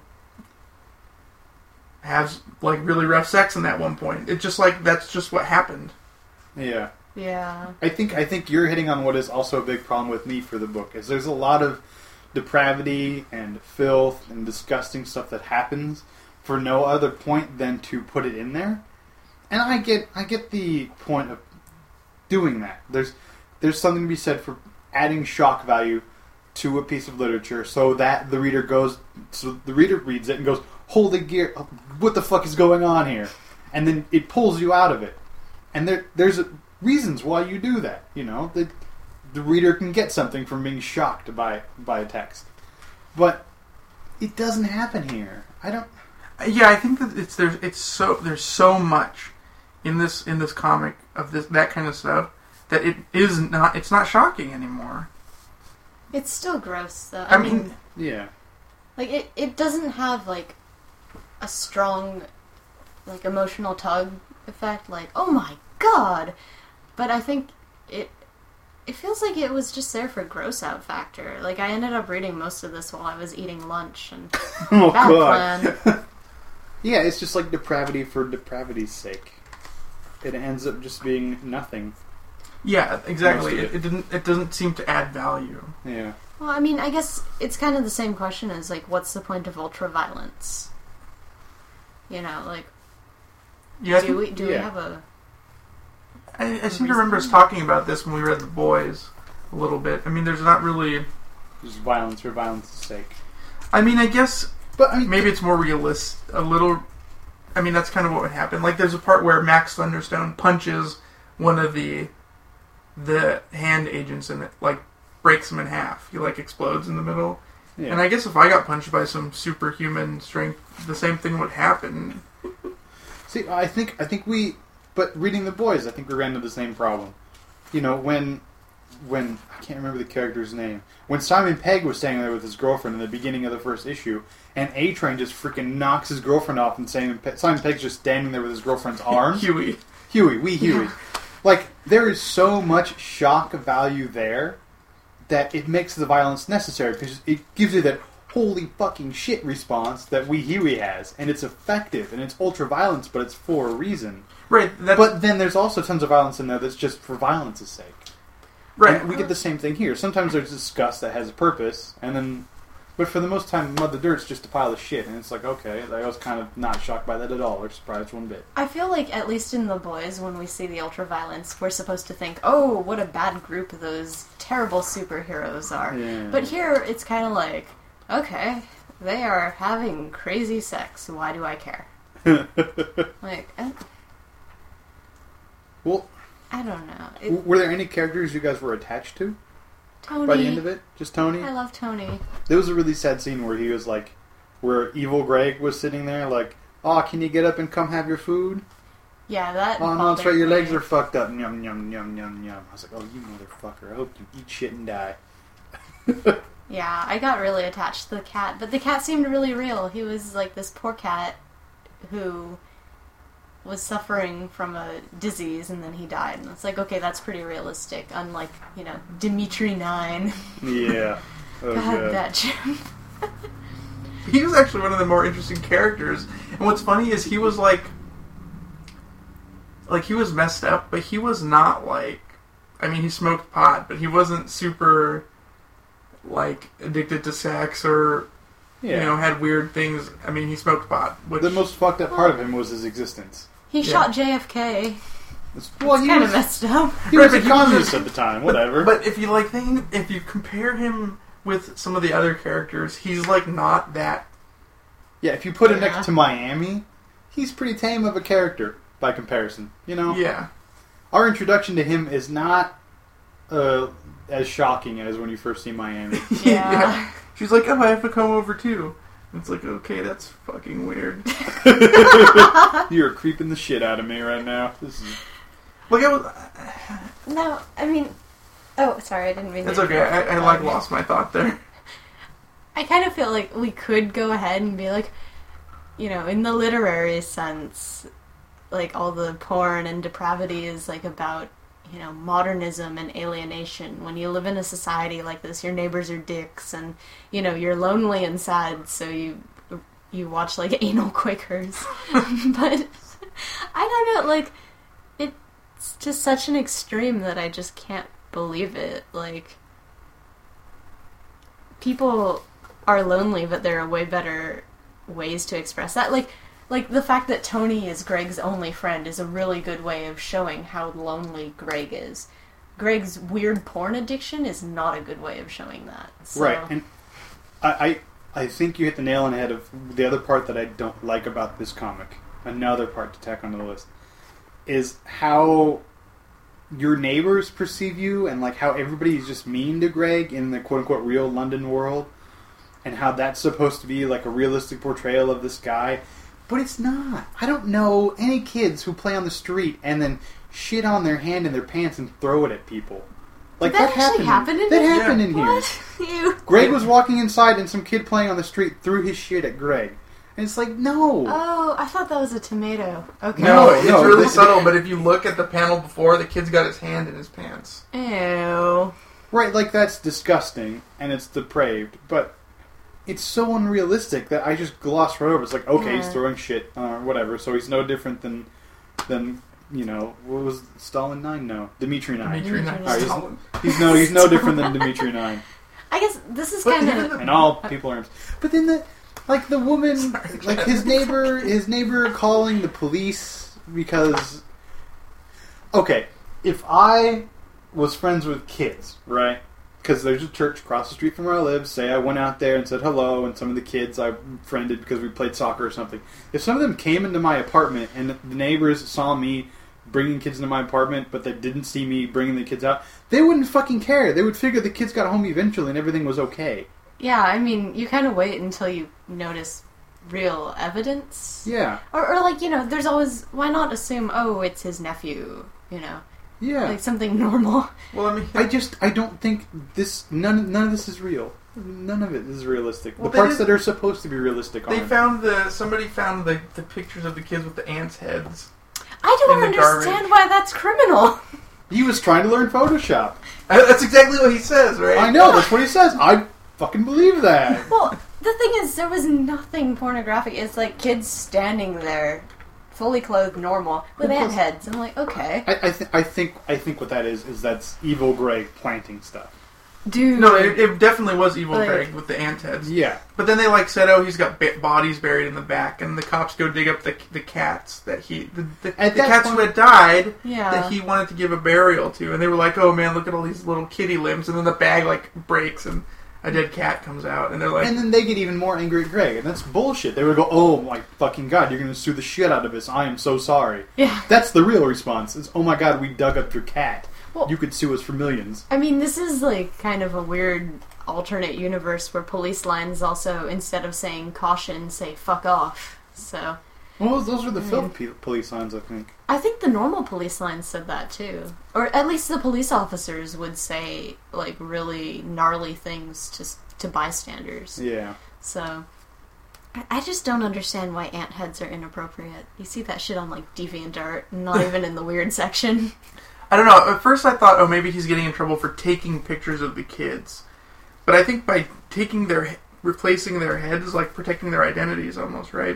have like really rough sex in that one point? It just like that's just what happened. Yeah. Yeah. I think I think you're hitting on what is also a big problem with me for the book, is there's a lot of depravity and filth and disgusting stuff that happens for no other point than to put it in there. And I get I get the point of doing that. There's there's something to be said for adding shock value to a piece of literature so that the reader goes so the reader reads it and goes, holy gear, what the fuck is going on here? And then it pulls you out of it. And there there's a, reasons why you do that, you know? The, the reader can get something from being shocked by by a text. But it doesn't happen here. I don't... Yeah, I think that it's there's it's so there's so much in this in this comic of this that kind of stuff that it is not it's not shocking anymore. It's still gross, though. I, I mean, mean, Yeah. like, it, it doesn't have, like, a strong, like, emotional tug effect, like, oh my god! But I think it it feels like it was just there for gross out factor. Like, I ended up reading most of this while I was eating lunch, and Oh, bad God. plan. Yeah, it's just like depravity for depravity's sake. It ends up just being nothing. yeah, exactly. Most It, of it it. didn't it doesn't seem to add value. Yeah. Well, I mean, I guess it's kind of the same question as, like, what's the point of ultra-violence? You know, like, Yeah, I do think- we do we yeah. have a... I, I seem to remember us talking about this when we read The Boys a little bit. I mean, there's not really. Just violence for violence's sake. I mean, I guess But I mean, maybe it's more realist. A little. I mean, that's kind of what would happen. Like, there's a part where Max Thunderstone punches one of the the hand agents and it like breaks him in half. He like explodes in the middle. yeah. And I guess if I got punched by some superhuman strength, the same thing would happen. See, I think I think we, but reading The Boys, I think we ran into the same problem. You know, when when I can't remember the character's name. When Simon Pegg was standing there with his girlfriend in the beginning of the first issue, and A-Train just freaking knocks his girlfriend off, and Simon, Pe- Simon Pegg's just standing there with his girlfriend's arm. Huey. Huey, wee Huey. Yeah. Like, there is so much shock value there that it makes the violence necessary, because it gives you that holy fucking shit response that wee Huey has, and it's effective, and it's ultra-violence, but it's for a reason. Right. That's, But then there's also tons of violence in there that's just for violence's sake. right. And we get the same thing here. Sometimes there's disgust that has a purpose, and then... But for the most time, Mud the Dirt's just a pile of shit, and it's like, okay, I was kind of not shocked by that at all, or surprised one bit. I feel like, at least in The Boys, when we see the ultra-violence, we're supposed to think, oh, what a bad group those terrible superheroes are. Yeah. But here, it's kind of like, okay, they are having crazy sex. Why do I care? Like, I, Well, I don't know. It, w- were there any characters you guys were attached to Tony. by the end of it? Just Tony? I love Tony. There was a really sad scene where he was like, where evil Greg was sitting there like, oh, can you get up and come have your food? Yeah, that. Oh, no, that's right, bothered your me. legs are fucked up. Yum, yum, yum, yum, yum. I was like, oh, you motherfucker. I hope you eat shit and die. Yeah, I got really attached to the cat, but the cat seemed really real. He was like this poor cat who was suffering from a disease and then he died. And it's like, okay, that's pretty realistic. Unlike, you know, Dimitri Nine. Yeah. Oh, God, God. that Jim. He was actually one of the more interesting characters. And what's funny is he was like... Like, he was messed up, but he was not like... I mean, he smoked pot, but he wasn't super, like, addicted to sex or, Yeah. you know, had weird things. I mean, he smoked pot, which... The most fucked up part of him was his existence. He Yeah. shot J F K. It's, well, It's he kind was, of messed up. he Right, was a but he was communist just- at the time, whatever. But if you, like, think... If you compare him with some of the other characters, he's, like, not that... yeah, if you put him Yeah. next to Miami, he's pretty tame of a character by comparison. You know? Yeah. Our introduction to him is not uh, as shocking as when you first see Miami. Yeah. She's like, oh, I have to come over, too. It's like, okay, that's fucking weird. You're creeping the shit out of me right now. This is... Like, I was... No, I mean... Oh, sorry, I didn't mean It's to okay, I, I, like, interrupt. lost my thought there. I kind of feel like we could go ahead and be like, you know, in the literary sense, like all the porn and depravity is like about, you know, modernism and alienation. When you live in a society like this, your neighbors are dicks, and you know you're lonely and sad, so you you watch like anal Quakers. But I don't know, like it's just such an extreme that I just can't believe it. Like people are lonely, but there are way better ways to express that. Like, like the fact that Tony is Greg's only friend is a really good way of showing how lonely Greg is. Greg's weird porn addiction is not a good way of showing that. So. Right, and I, I I think you hit the nail on the head of the other part that I don't like about this comic. Another part to tack onto the list is how your neighbors perceive you, and like how everybody is just mean to Greg in the quote-unquote real London world, and how that's supposed to be like a realistic portrayal of this guy. But it's not. I don't know any kids who play on the street and then shit on their hand in their pants and throw it at people. Like Did that actually happened. happen in that here? happened in here. What? You. Greg was walking inside and some kid playing on the street threw his shit at Greg. And it's like, no. Oh, I thought that was a tomato. Okay. No, No, it's no, really this- subtle, but if you look at the panel before, the kid's got his hand in his pants. Ew. Right, like that's disgusting and it's depraved, but it's so unrealistic that I just gloss right over. It's like, okay, he's Yeah. throwing shit or whatever, so he's no different than, than you know, what was Stalin nine? No, Dimitri nine. Dimitri Dimitri Nine. Nine. Stalin. He's no, he's no different than Dimitri nine. I guess this is But kind even of. the- And all people are. But then the, like the woman, Sorry, like his neighbor, his neighbor calling the police because. Okay, if I was friends with kids, right? Because there's a church across the street from where I live. Say I went out there and said hello, and some of the kids I friended because we played soccer or something. If some of them came into my apartment and the neighbors saw me bringing kids into my apartment, but they didn't see me bringing the kids out, they wouldn't fucking care. They would figure the kids got home eventually and everything was okay. Yeah, I mean, you kind of wait until you notice real evidence. Yeah. Or, or like, you know, there's always, why not assume, oh, it's his nephew, you know? Yeah. Like something normal. Well, I mean, I just I don't think this none none of this is real. None of it is realistic. Well, the they parts did- that are supposed to be realistic they aren't. found the somebody found the, the pictures of the kids with the ants' heads. I don't In the understand garbage. why that's criminal. He was trying to learn Photoshop. Uh, That's exactly what he says, right? I know, that's what he says. I fucking believe that. Well, the thing is, there was nothing pornographic. It's like kids standing there, fully clothed, normal, with Who ant does- heads. I'm like, okay, I, I, th- I think I think what that is is that's evil Greg planting stuff. dude. No, it, it definitely was Evil Like- Greg with the ant heads. Yeah. But then they like said, "Oh, he's got ba- bodies buried in the back," and the cops go dig up the the cats that he the, the, At the that cats point- who had died Yeah. that he wanted to give a burial to, and they were like, "Oh man, look at all these little kitty limbs," and then the bag like breaks and a dead cat comes out, and they're like, And then they get even more angry at Greg, and that's bullshit. They would go, "Oh my fucking god, you're going to sue the shit out of us. I am so sorry." Yeah. That's the real response. Is, "Oh my god, we dug up your cat. Well- you could sue us for millions." I mean, this is like kind of a weird alternate universe where police lines also, instead of saying caution, say fuck off. So Well, those, those are the Mm. film pe- police signs, I think. I think the normal police lines said that too. Or at least the police officers would say like really gnarly things to to bystanders. Yeah. So I- I just don't understand why ant heads are inappropriate. You see that shit on like DeviantArt, not even in the weird section. I don't know. At first, I thought, "Oh, maybe he's getting in trouble for taking pictures of the kids," but I think by taking their replacing their heads, like protecting their identities, almost right.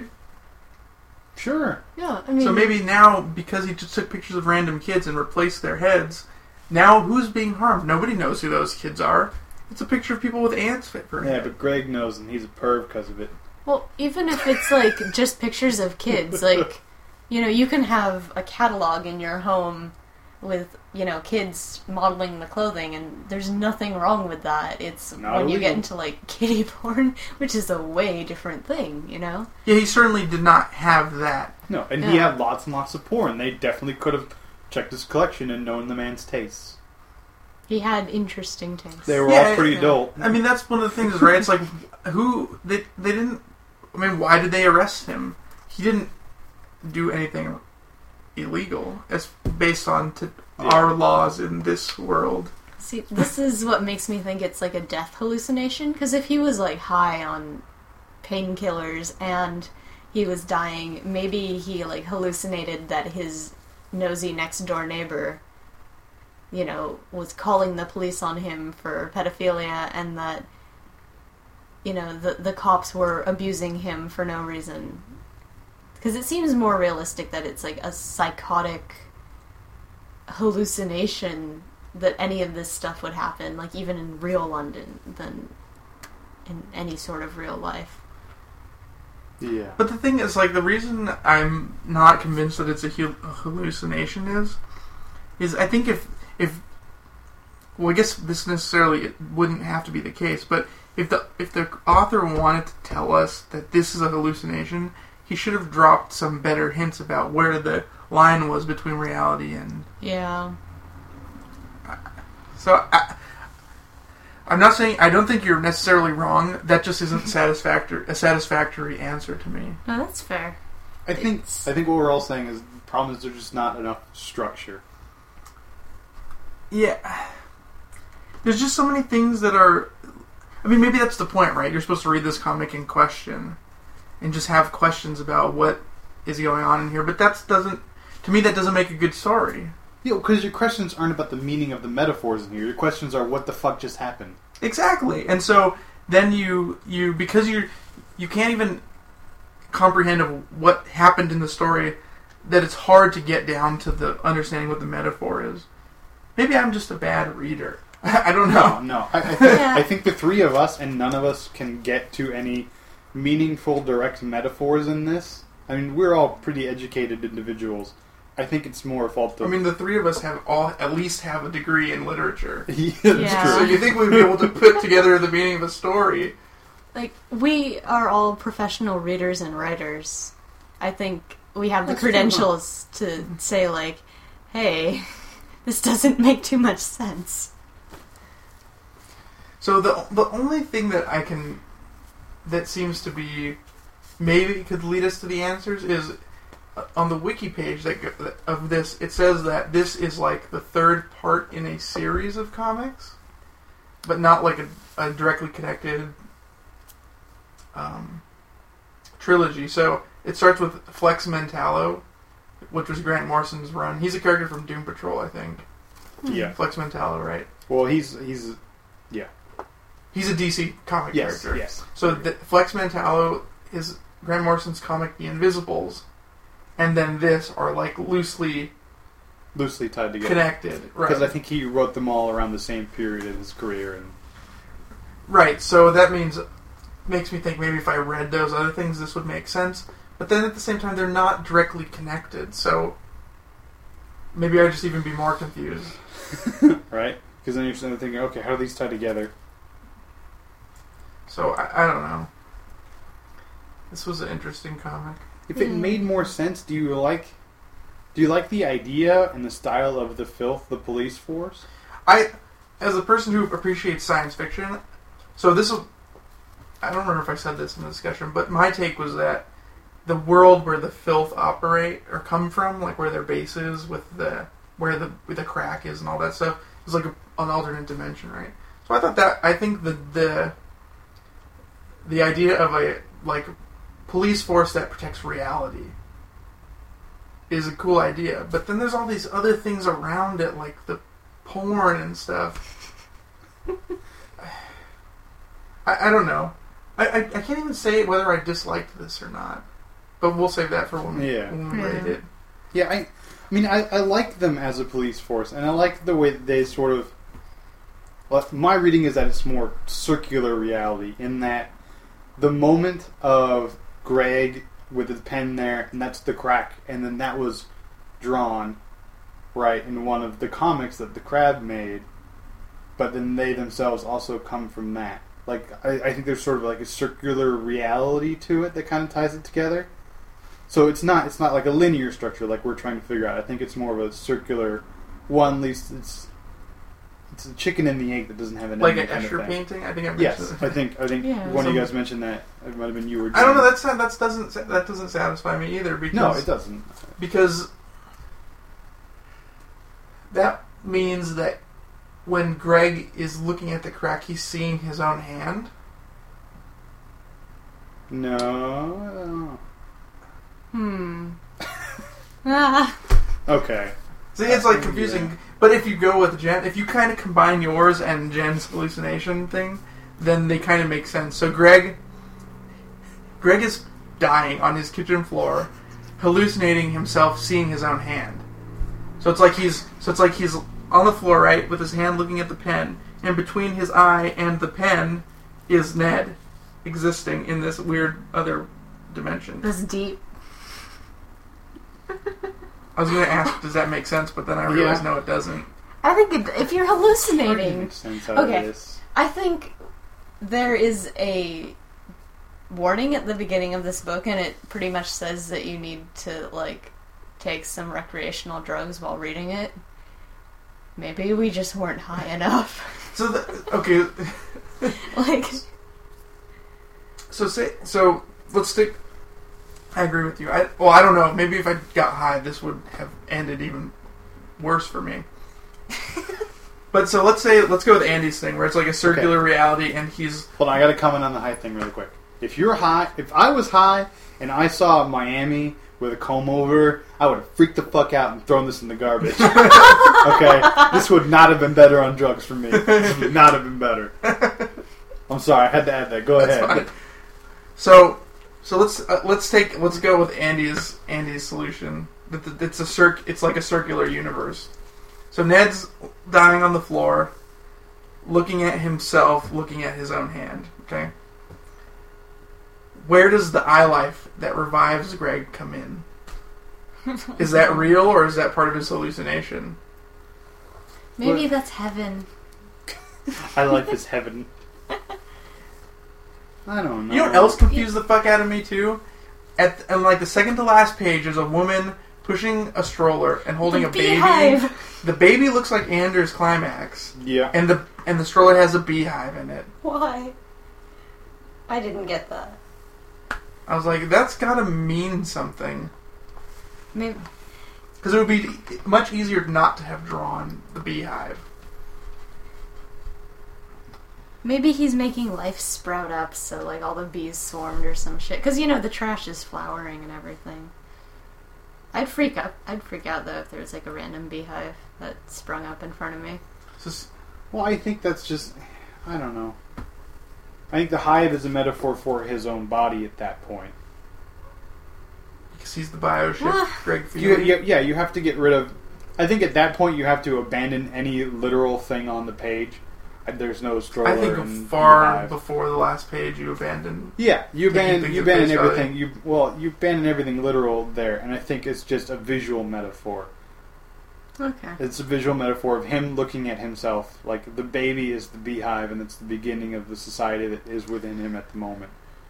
Sure. Yeah, I mean, So maybe now, because he just took pictures of random kids and replaced their heads, now who's being harmed? Nobody knows who those kids are. It's a picture of people with ants fit for Yeah, head. but Greg knows, and he's a perv because of it. well, even if it's like just pictures of kids, like you know, you can have a catalog in your home with, you know, kids modeling the clothing, and there's nothing wrong with that. It's Not when you get illegal. into like kiddie porn, which is a way different thing, you know? Yeah, he certainly did not have that. No, and he Yeah. had lots and lots of porn. They definitely could have checked his collection and known the man's tastes. He had interesting tastes. They were Yeah, all pretty yeah. adult. I mean, that's one of the things, right? It's like, who they they didn't. I mean, why did they arrest him? He didn't do anything illegal, as based on to Yeah. our laws in this world. See, this is what makes me think it's like a death hallucination, because if he was like high on painkillers and he was dying, maybe he like hallucinated that his nosy next door neighbor, you know, was calling the police on him for pedophilia, and that, you know, the the cops were abusing him for no reason. Because it seems more realistic that it's like a psychotic hallucination that any of this stuff would happen, like even in real London, than in any sort of real life. Yeah. But the thing is, like, the reason I'm not convinced that it's a, hu- a hallucination is, is I think if if well, I guess this necessarily it wouldn't have to be the case, but if the if the author wanted to tell us that this is a hallucination, he should have dropped some better hints about where the line was between reality and. Yeah. So I, I'm not saying I don't think you're necessarily wrong. That just isn't satisfactory a satisfactory answer to me. No, that's fair. I think It's- I think what we're all saying is the problem is there's just not enough structure. Yeah. There's just so many things that are. I mean, maybe that's the point, right? You're supposed to read this comic in question and just have questions about what is going on in here, but that doesn't. To me, that doesn't make a good story. Yeah, because your questions aren't about the meaning of the metaphors in here. Your questions are what the fuck just happened. Exactly, and so then you you because you you can't even comprehend of what happened in the story, that it's hard to get down to the understanding what the metaphor is. Maybe I'm just a bad reader. I don't know. No, no. I, I, think, Yeah. I think the three of us and none of us can get to any meaningful, direct metaphors in this. I mean, we're all pretty educated individuals. I think it's more a fault of... I mean, the three of us have all at least have a degree in literature. yeah, that's Yeah. So true. you think we'd be able to put together the meaning of a story? Like, we are all professional readers and writers. I think we have the That's true. credentials to say, like, hey, this doesn't make too much sense. So the the only thing that I can that seems to be maybe could lead us to the answers is on the wiki page that go- of this, it says that this is like the third part in a series of comics, but not like a, a directly connected um, trilogy. So it starts with Flex Mentallo, which was Grant Morrison's run. He's a character from Doom Patrol, I think. Yeah. Flex Mentallo, right? Well, he's he's yeah. He's a D C comic Yes. character. Yes. So the, Flex Mentallo is Grant Morrison's comic The Invisibles, and then this are like loosely Loosely tied together. connected. Right. Because I think he wrote them all around the same period of his career, and Right, so that means, makes me think maybe if I read those other things, this would make sense. But then at the same time, they're not directly connected, so maybe I'd just even be more confused. right? Because then you're sitting there thinking, okay, how do these tie together? So I, I don't know. This was an interesting comic. If it Hmm. made more sense, do you like? Do you like the idea and the style of the Filth, the police force? I, as a person who appreciates science fiction, so this was, I don't remember if I said this in the discussion, but my take was that the world where the Filth operate or come from, like where their base is, with the where the where the crack is and all that stuff, is like a, an alternate dimension, right? So I thought that I think the the the idea of a like police force that protects reality is a cool idea, but then there's all these other things around it, like the porn and stuff. I, I don't know. I, I I can't even say whether I disliked this or not, but we'll save that for when we, Yeah. when we Yeah. rate it. Yeah, I, I mean, I, I like them as a police force, and I like the way that they sort of. Well, my reading is that it's more circular reality in that the moment of Greg with his pen there, and that's the crack, and then that was drawn, right, in one of the comics that the Crab made, but then they themselves also come from that. Like, I, I think there's sort of like a circular reality to it that kind of ties it together. So it's not it's not like a linear structure like we're trying to figure out. I think it's more of a circular one. At least it's it's a chicken and the egg that doesn't have an Like an ending kind of Escher thing. painting, I think I mentioned. Yes, it. I think I think Yeah. one of you Some- guys mentioned that. It might have been you or I don't know. Jen. That's that doesn't that doesn't satisfy me either because No, it doesn't. because that means that when Greg is looking at the crack, he's seeing his own hand. No. Hmm. Ah. Okay. See, it's like Uh, confusing. yeah. But if you go with Jen, if you kind of combine yours and Jen's hallucination thing, then they kind of make sense. So Greg, Greg is dying on his kitchen floor, hallucinating himself seeing his own hand. So it's like he's so it's like he's on the floor, right, with his hand looking at the pen, and between his eye and the pen is Ned, existing in this weird other dimension. That's deep. I was going to ask, does that make sense? But then I realized, no, it doesn't. I think it, if you're hallucinating, Makes sense how Okay. it is. I think there is a warning at the beginning of this book, and it pretty much says that you need to, like, take some recreational drugs while reading it. Maybe we just weren't high enough. So, the, okay, Like, so say so. Let's stick. I agree with you. I well, I don't know. Maybe if I got high, this would have ended even worse for me. But so let's say let's go with Andy's thing, where it's like a circular reality, and he's Hold on, I got to comment on the high thing really quick. If you're high, if I was high and I saw Miami with a comb over, I would have freaked the fuck out and thrown this in the garbage. Okay, this would not have been better on drugs for me. This would not have been better. I'm sorry, I had to add that. Go That's ahead. fine. So, so let's uh, let's take let's go with Andy's Andy's solution. That that It's a circ. It's like a circular universe. So Ned's dying on the floor, looking at himself, looking at his own hand. Okay. Where does the eye life that revives Greg come in? Is that real or is that part of his hallucination? maybe What? that's heaven. I like this heaven. I don't know. You know what else confused the fuck out of me too? At and like the second to last page, there's a woman pushing a stroller and holding The a baby. beehive. The baby looks like Anders Climax, Yeah. and the and the stroller has a beehive in it. Why? I didn't get that. I was like, that's gotta mean something. Maybe. Because it would be much easier not to have drawn the beehive. Maybe he's making life sprout up, so like all the bees swarmed or some shit. Because you know the trash is flowering and everything. I'd freak up. I'd freak out though if there was like a random beehive that sprung up in front of me. Just, Well, I think that's just... I don't know. I think the hive is a metaphor for his own body at that point. because he's the bioship, Ah. Greg You, Feely. you, yeah, you have to get rid of... I think at that point you have to abandon any literal thing on the page. There's no stroller. I think and far hive. before the last page you abandon. Yeah, you taking abandon things you at abandon face everything. value. You well, you abandon everything literal there, and I think it's just a visual metaphor. Okay. It's a visual metaphor of him looking at himself. Like the baby is the beehive, and it's the beginning of the society that is within him at the moment.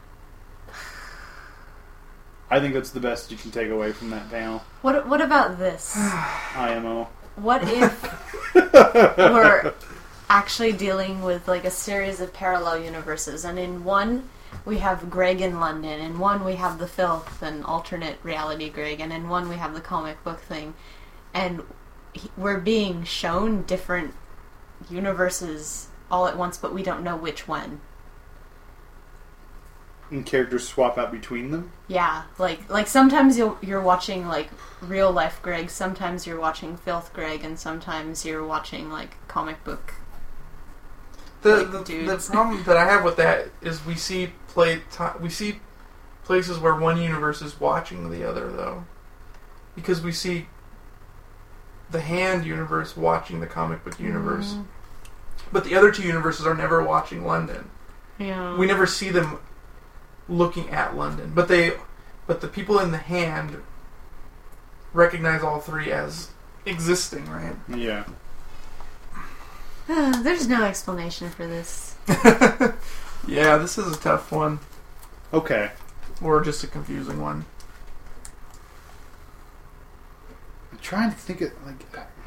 I think that's the best you can take away from that panel. What What about this? I M O. What if we're actually dealing with like a series of parallel universes, and in one we have Greg in London, in one we have the filth and alternate reality Greg, and in one we have the comic book thing, and he, we're being shown different universes all at once, but we don't know which one. And characters swap out between them. Yeah, like like sometimes you'll, you're watching like real life Greg, sometimes you're watching filth Greg, and sometimes you're watching like comic book. The, Like the, the dudes. problem that I have with that is we see play ti we see places where one universe is watching the other, though, because we see the Hand universe watching the comic book universe, Mm. but the other two universes are never watching London. Yeah. We never see them looking at London, but they, but the people in the Hand recognize all three as existing, right? Yeah. There's no explanation for this. Yeah, this is a tough one, Okay. or just a confusing one. I'm trying to think of like.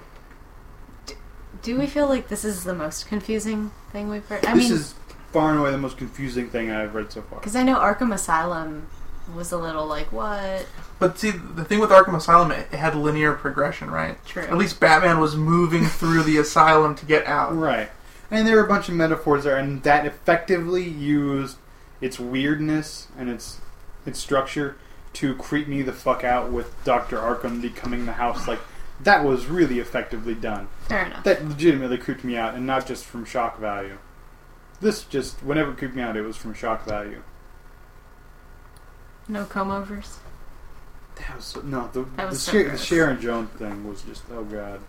Do we feel like this is the most confusing thing we've heard? I this mean, is far and away the most confusing thing I've read so far. because I know Arkham Asylum was a little like, what? But see, the thing with Arkham Asylum, it, it had linear progression, right? True. At least Batman was moving through the asylum to get out. Right. And there were a bunch of metaphors there, and that effectively used its weirdness and its its structure to creep me the fuck out with Doctor Arkham becoming the house. Like, that was really effectively done. Fair enough. That legitimately creeped me out, and not just from shock value. This just, whenever it creeped me out, it was from shock value. No comb-overs? That was so, no, the, That the, was so Sha- the gross. Sharon Jones thing was just, oh god.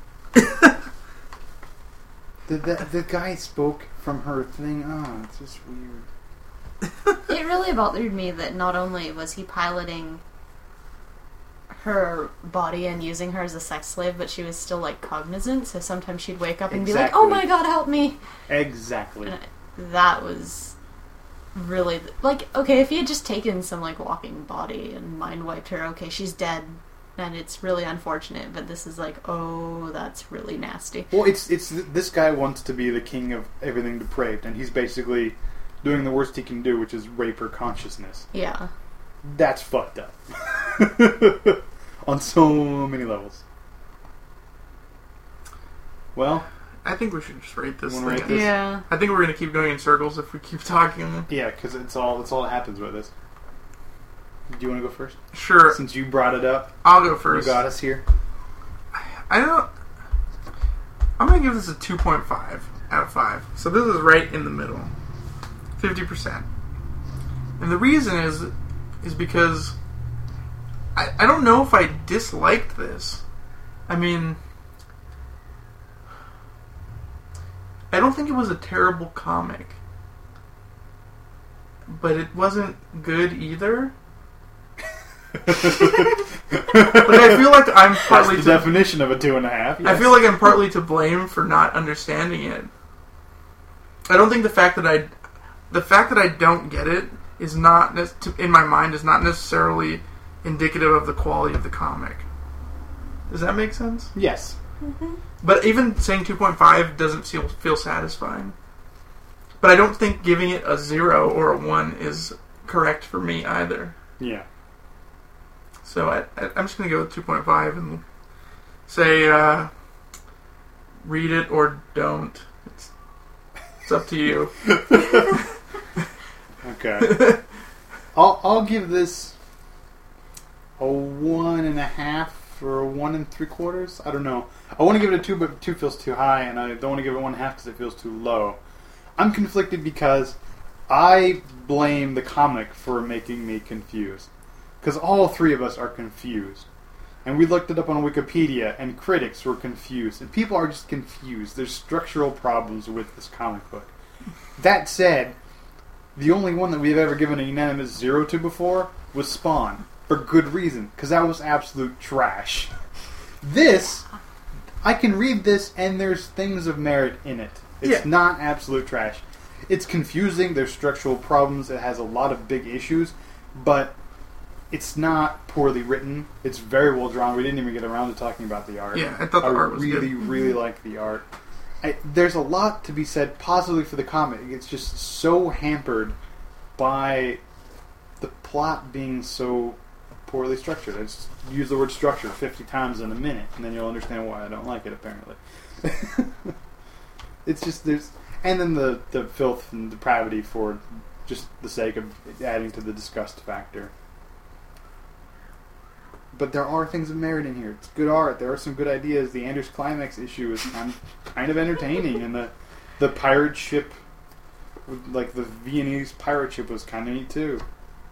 the, the the guy spoke from her thing. Oh, it's just weird. It really bothered me that not only was he piloting her body and using her as a sex slave, but she was still like cognizant, so sometimes she'd wake up and be like, Exactly. oh my god, help me! Exactly. And that was really like, okay, if he had just taken some like walking body and mind wiped her, okay, she's dead, and it's really unfortunate, but this is like, oh, that's really nasty. Well, it's it's this guy wants to be the king of everything depraved, and he's basically doing the worst he can do, which is rape her consciousness. Yeah. That's fucked up. On so many levels. Well, I think we should just rate this Wanna thing. rate this? Yeah. I think we're going to keep going in circles if we keep talking. yeah, because it's all it's all that happens with this. Do you want to go first? Sure, Since you brought it up, I'll go first. you got us here. I don't... I'm going to give this a two point five out of five. So this is right in the middle. fifty percent. And the reason is is because I, I don't know if I disliked this. I mean, I don't think it was a terrible comic. But it wasn't good either. But I feel like I'm That's partly the to, definition of a two and a half. I yes. feel like I'm partly to blame for not understanding it. I don't think the fact that I, the fact that I don't get it is not, in my mind, is not necessarily indicative of the quality of the comic. Does that make sense? yes. But even saying two point five doesn't feel feel satisfying. But I don't think giving it a zero or a one is correct for me either. Yeah. So I, I, I'm just going to go with two point five and say uh, read it or don't. It's, it's up to you. Okay. I'll, I'll give this a one and a half or a one and three quarters. I don't know. I want to give it a two, but two feels too high, and I don't want to give it one and a half because it feels too low. I'm conflicted because I blame the comic for making me confused. Because all three of us are confused. And we looked it up on Wikipedia, and critics were confused. And people are just confused. There's structural problems with this comic book. That said, the only one that we've ever given a unanimous zero to before was Spawn. For good reason. Because that was absolute trash. This, I can read this, and there's things of merit in it. It's Yeah. not absolute trash. It's confusing. There's structural problems. It has a lot of big issues. But it's not poorly written. It's very well drawn. We didn't even get around to talking about the art. Yeah, I thought the I art was really, good. really like the art. I, there's a lot to be said positively for the comic. It's just so hampered by the plot being so poorly structured. I just use the word structure fifty times in a minute, and then you'll understand why I don't like it, apparently. It's just, there's... And then the, the filth and depravity for just the sake of adding to the disgust factor. But there are things of merit in here. It's good art. There are some good ideas. The Anders Climax issue is kind of, kind of entertaining, and the the pirate ship, like the Viennese pirate ship, was kind of neat too.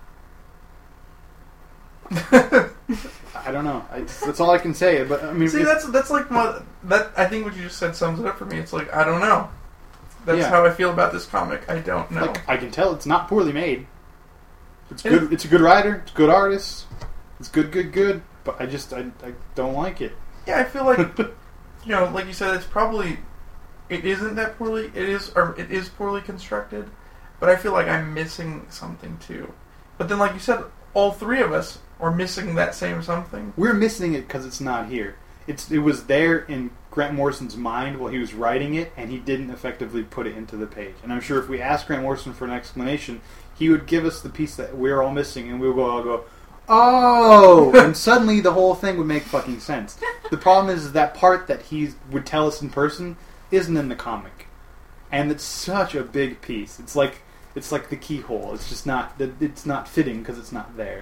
I don't know. I, that's all I can say. But I mean, See, it- that's that's like what that I think what you just said sums it up for me. It's like I don't know. That's Yeah. how I feel about this comic. I don't know. like I can tell it's not poorly made. It's It good. is- It's a good writer. It's a good artist. It's good, good, good. But I just I, I don't like it. Yeah, I feel like you know, like you said, it's probably it isn't that poorly. It is, or it is poorly constructed. But I feel like I'm missing something too. But then, like you said, all three of us are missing that same something. We're missing it because it's not here. It's it was there in Grant Morrison's mind while he was writing it, and he didn't effectively put it into the page. And I'm sure if we asked Grant Morrison for an explanation, he would give us the piece that we're all missing, and we'll go all go, oh, and suddenly the whole thing would make fucking sense. The problem is that part that he would tell us in person isn't in the comic, and it's such a big piece. It's like it's like the keyhole. It's just not it's not fitting because it's not there.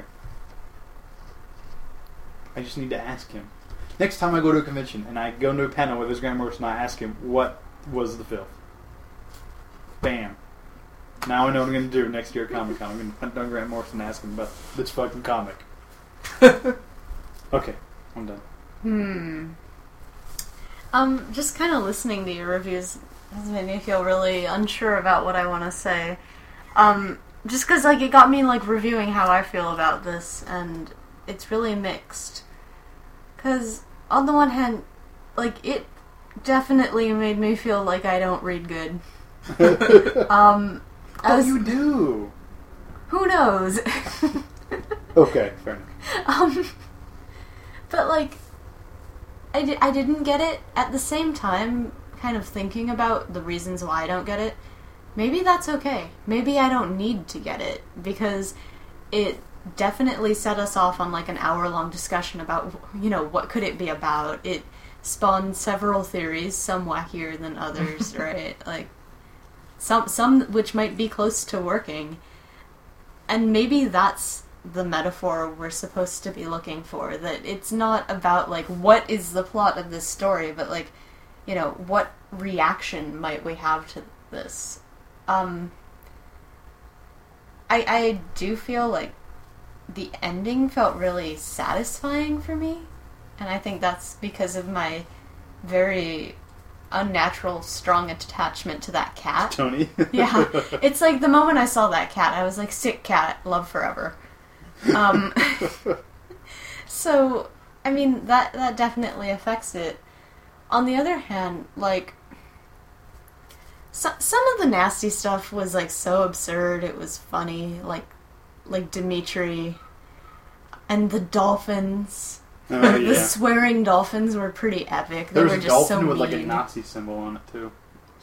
I just need to ask him. Next time I go to a convention and I go into a panel with this Grant Morrison, I ask him, what was the filth? Bam. Now I know what I'm going to do next year at Comic Con. I'm going to hunt down Grant Morrison and ask him about this fucking comic. Okay, I'm done. Hmm. Um, just kind of listening to your reviews has made me feel really unsure about what I want to say. Um, just because, like, it got me, like, reviewing how I feel about this, and it's really mixed. Because, on the one hand, like, it definitely made me feel like I don't read good. um, I Oh, was, you do. who knows? Okay, fair enough. Um, but like, I, di- I didn't get it. At the same time, kind of thinking about the reasons why I don't get it, maybe that's okay. Maybe I don't need to get it, because it definitely set us off on like an hour-long discussion about, you know, what could it be about. It spawned several theories, some wackier than others, right? Like, some some which might be close to working. And maybe that's the metaphor we're supposed to be looking for, that it's not about, like, what is the plot of this story, but, like, you know, what reaction might we have to this? Um, I, I do feel like the ending felt really satisfying for me, and I think that's because of my very unnatural, strong attachment to that cat. Tony? Yeah, it's like the moment I saw that cat, I was like, sick cat, love forever. Um, so, I mean, that that definitely affects it. On the other hand, like, so, some of the nasty stuff was, like, so absurd, it was funny, like, like Dimitri, and the dolphins. Oh, The yeah. swearing dolphins were pretty epic. They There was were a just dolphin so with, like, a mean. Nazi symbol on it, too.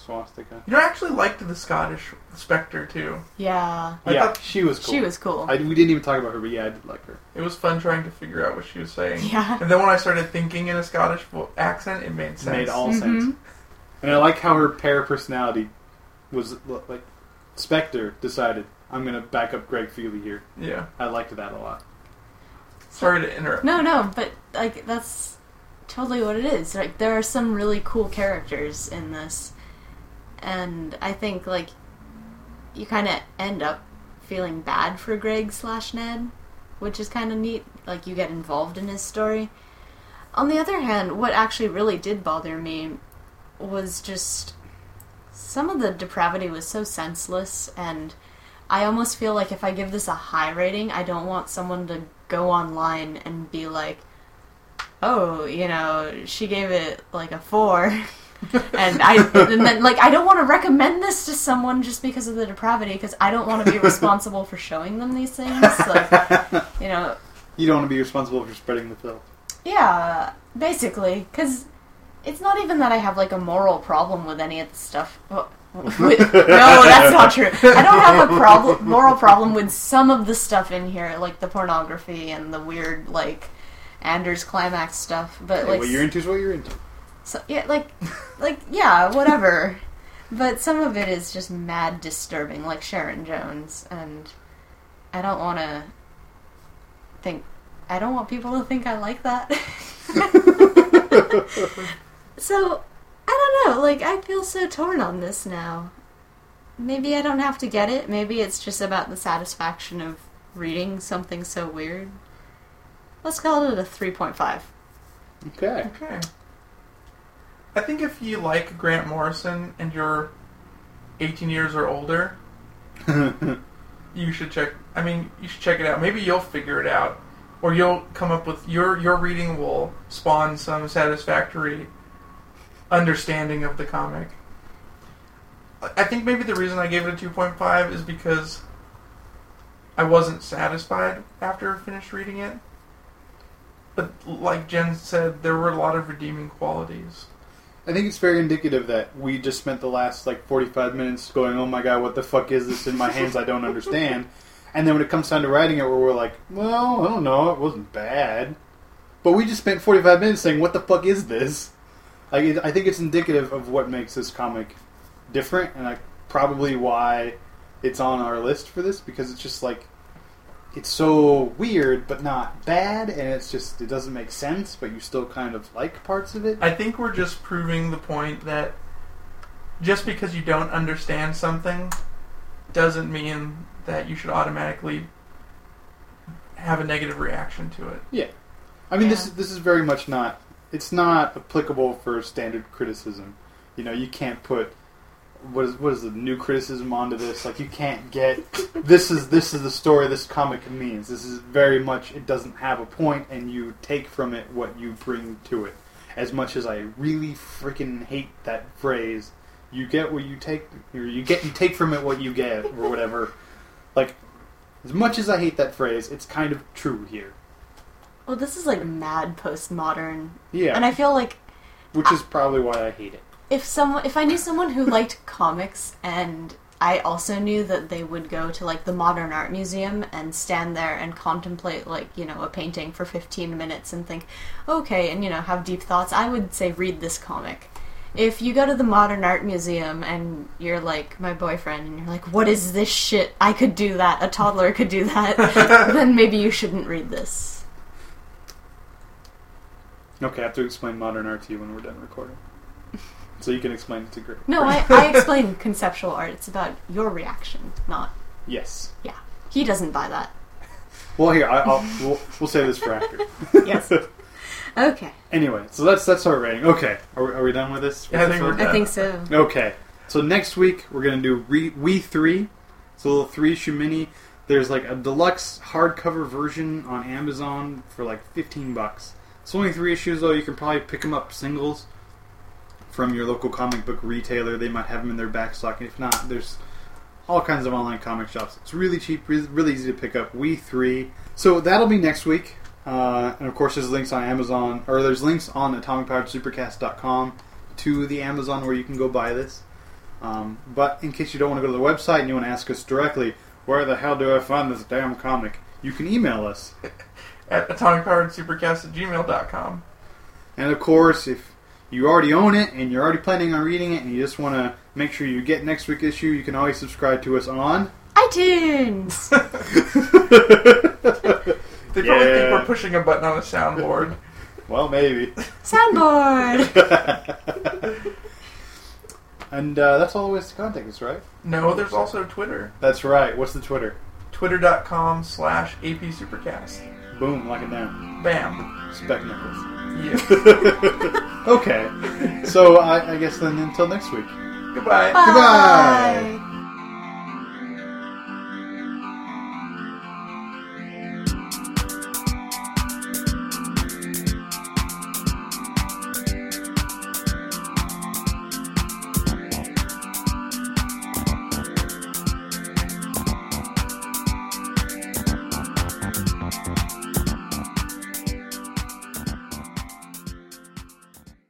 swastika. You know, I actually liked the Scottish Spectre, too. Yeah. I yeah, thought- she was cool. She was cool. I, we didn't even talk about her, but yeah, I did like her. It was fun trying to figure out what she was saying. Yeah. And then when I started thinking in a Scottish vo- accent, it made It sense. made all Mhm. sense. And I like how her para-personality was, like, Spectre decided, I'm going to back up Greg Feely here. Yeah. I liked that a lot. Sorry to interrupt. No, no, but like that's totally what it is. Like there are some really cool characters in this, and I think like you kind of end up feeling bad for Greg slash Ned, which is kind of neat. Like you get involved in his story. On the other hand, what actually really did bother me was just some of the depravity was so senseless, and I almost feel like if I give this a high rating, I don't want someone to go online and be like, oh, you know, she gave it like a four. and I and then like I don't want to recommend this to someone just because of the depravity, because I don't want to be responsible for showing them these things. Like, you know, You don't want to be responsible for spreading the filth. yeah, basically, because it's not even that I have like a moral problem with any of the stuff. Well, with, no, that's not true. I don't have a problem, moral problem with some of the stuff in here, like the pornography and the weird like Anders climax stuff. But Hey, like, what you're into is what you're into. so, yeah, like, like yeah, whatever. But some of it is just mad disturbing, like Sharon Jones, and I don't want to think. I don't want people to think I like that. So, I don't know, like, I feel so torn on this now. Maybe I don't have to get it. Maybe it's just about the satisfaction of reading something so weird. Let's call it a three point five. Okay. Okay. I think if you like Grant Morrison and you're eighteen years or older, you should check. I mean, you should check it out. Maybe you'll figure it out, or you'll come up with your your reading will spawn some satisfactory understanding of the comic. I think maybe the reason I gave it a two point five is because I wasn't satisfied after I finished reading it. But like Jen said, there were a lot of redeeming qualities. I think it's very indicative that we just spent the last like forty-five minutes going, oh my god, what the fuck is this in my hands I don't understand? And then when it comes time to writing it, where we're like, well, I don't know, it wasn't bad. But we just spent forty-five minutes saying, what the fuck is this? Like, it, I think it's indicative of what makes this comic different, and like probably why it's on our list for this, because it's just like, it's so weird, but not bad, and it's just, it doesn't make sense, but you still kind of like parts of it. I think we're just proving the point that just because you don't understand something doesn't mean that you should automatically have a negative reaction to it. Yeah. I mean, Yeah. this is this is very much not, it's not applicable for standard criticism. You know, you can't put, what is what is the new criticism onto this? Like, you can't get, this is this is the story this comic means. This is very much, it doesn't have a point, and you take from it what you bring to it. As much as I really freaking hate that phrase, you get what you take, or you get you take from it what you get, or whatever. Like, as much as I hate that phrase, it's kind of true here. Well, this is like mad postmodern. Yeah. And I feel like Which is probably why I hate it. if someone, if I knew someone who liked comics, and I also knew that they would go to like the Modern Art Museum and stand there and contemplate like, you know, a painting for fifteen minutes and think, okay, and you know, have deep thoughts, I would say read this comic. If you go to the Modern Art Museum and you're like my boyfriend and you're like, what is this shit? I could do that. A toddler could do that. Then maybe you shouldn't read this. Okay, I have to explain modern art to you when we're done recording. So you can explain it to Greg. No, I, I explain conceptual art. It's about your reaction, not... Yes. Yeah. He doesn't buy that. Well, here, I, I'll, we'll, we'll save this for after. Yes. Okay. Anyway, so that's that's our rating. Okay, are we, are we done with this? Yeah, I think we're I done. think so. Okay, so next week we're going to do Re- We three. It's a little three-issue mini. There's like a deluxe hardcover version on Amazon for like fifteen bucks. It's only three issues, though. You can probably pick them up singles from your local comic book retailer. They might have them in their back stock. If not, there's all kinds of online comic shops. It's really cheap, re- really easy to pick up. We three. So that'll be next week. Uh, and of course, there's links on Amazon, or there's links on atomic powered supercast dot com to the Amazon where you can go buy this. Um, but in case you don't want to go to the website and you want to ask us directly, where the hell do I find this damn comic? You can email us. At atomic powered supercast at gmail dot com. And of course, if you already own it and you're already planning on reading it and you just want to make sure you get next week's issue, you can always subscribe to us on iTunes! They probably Yeah. think we're pushing a button on a soundboard. Well, maybe. Soundboard! And uh, that's all the ways to contact us, right? No, there's also Twitter. That's right. What's the Twitter? Twitter dot com slash A P Supercast. Boom, lock it down. Bam. Spec nipples. Yeah. Okay. So I, I guess then until next week. Goodbye. Bye. Goodbye.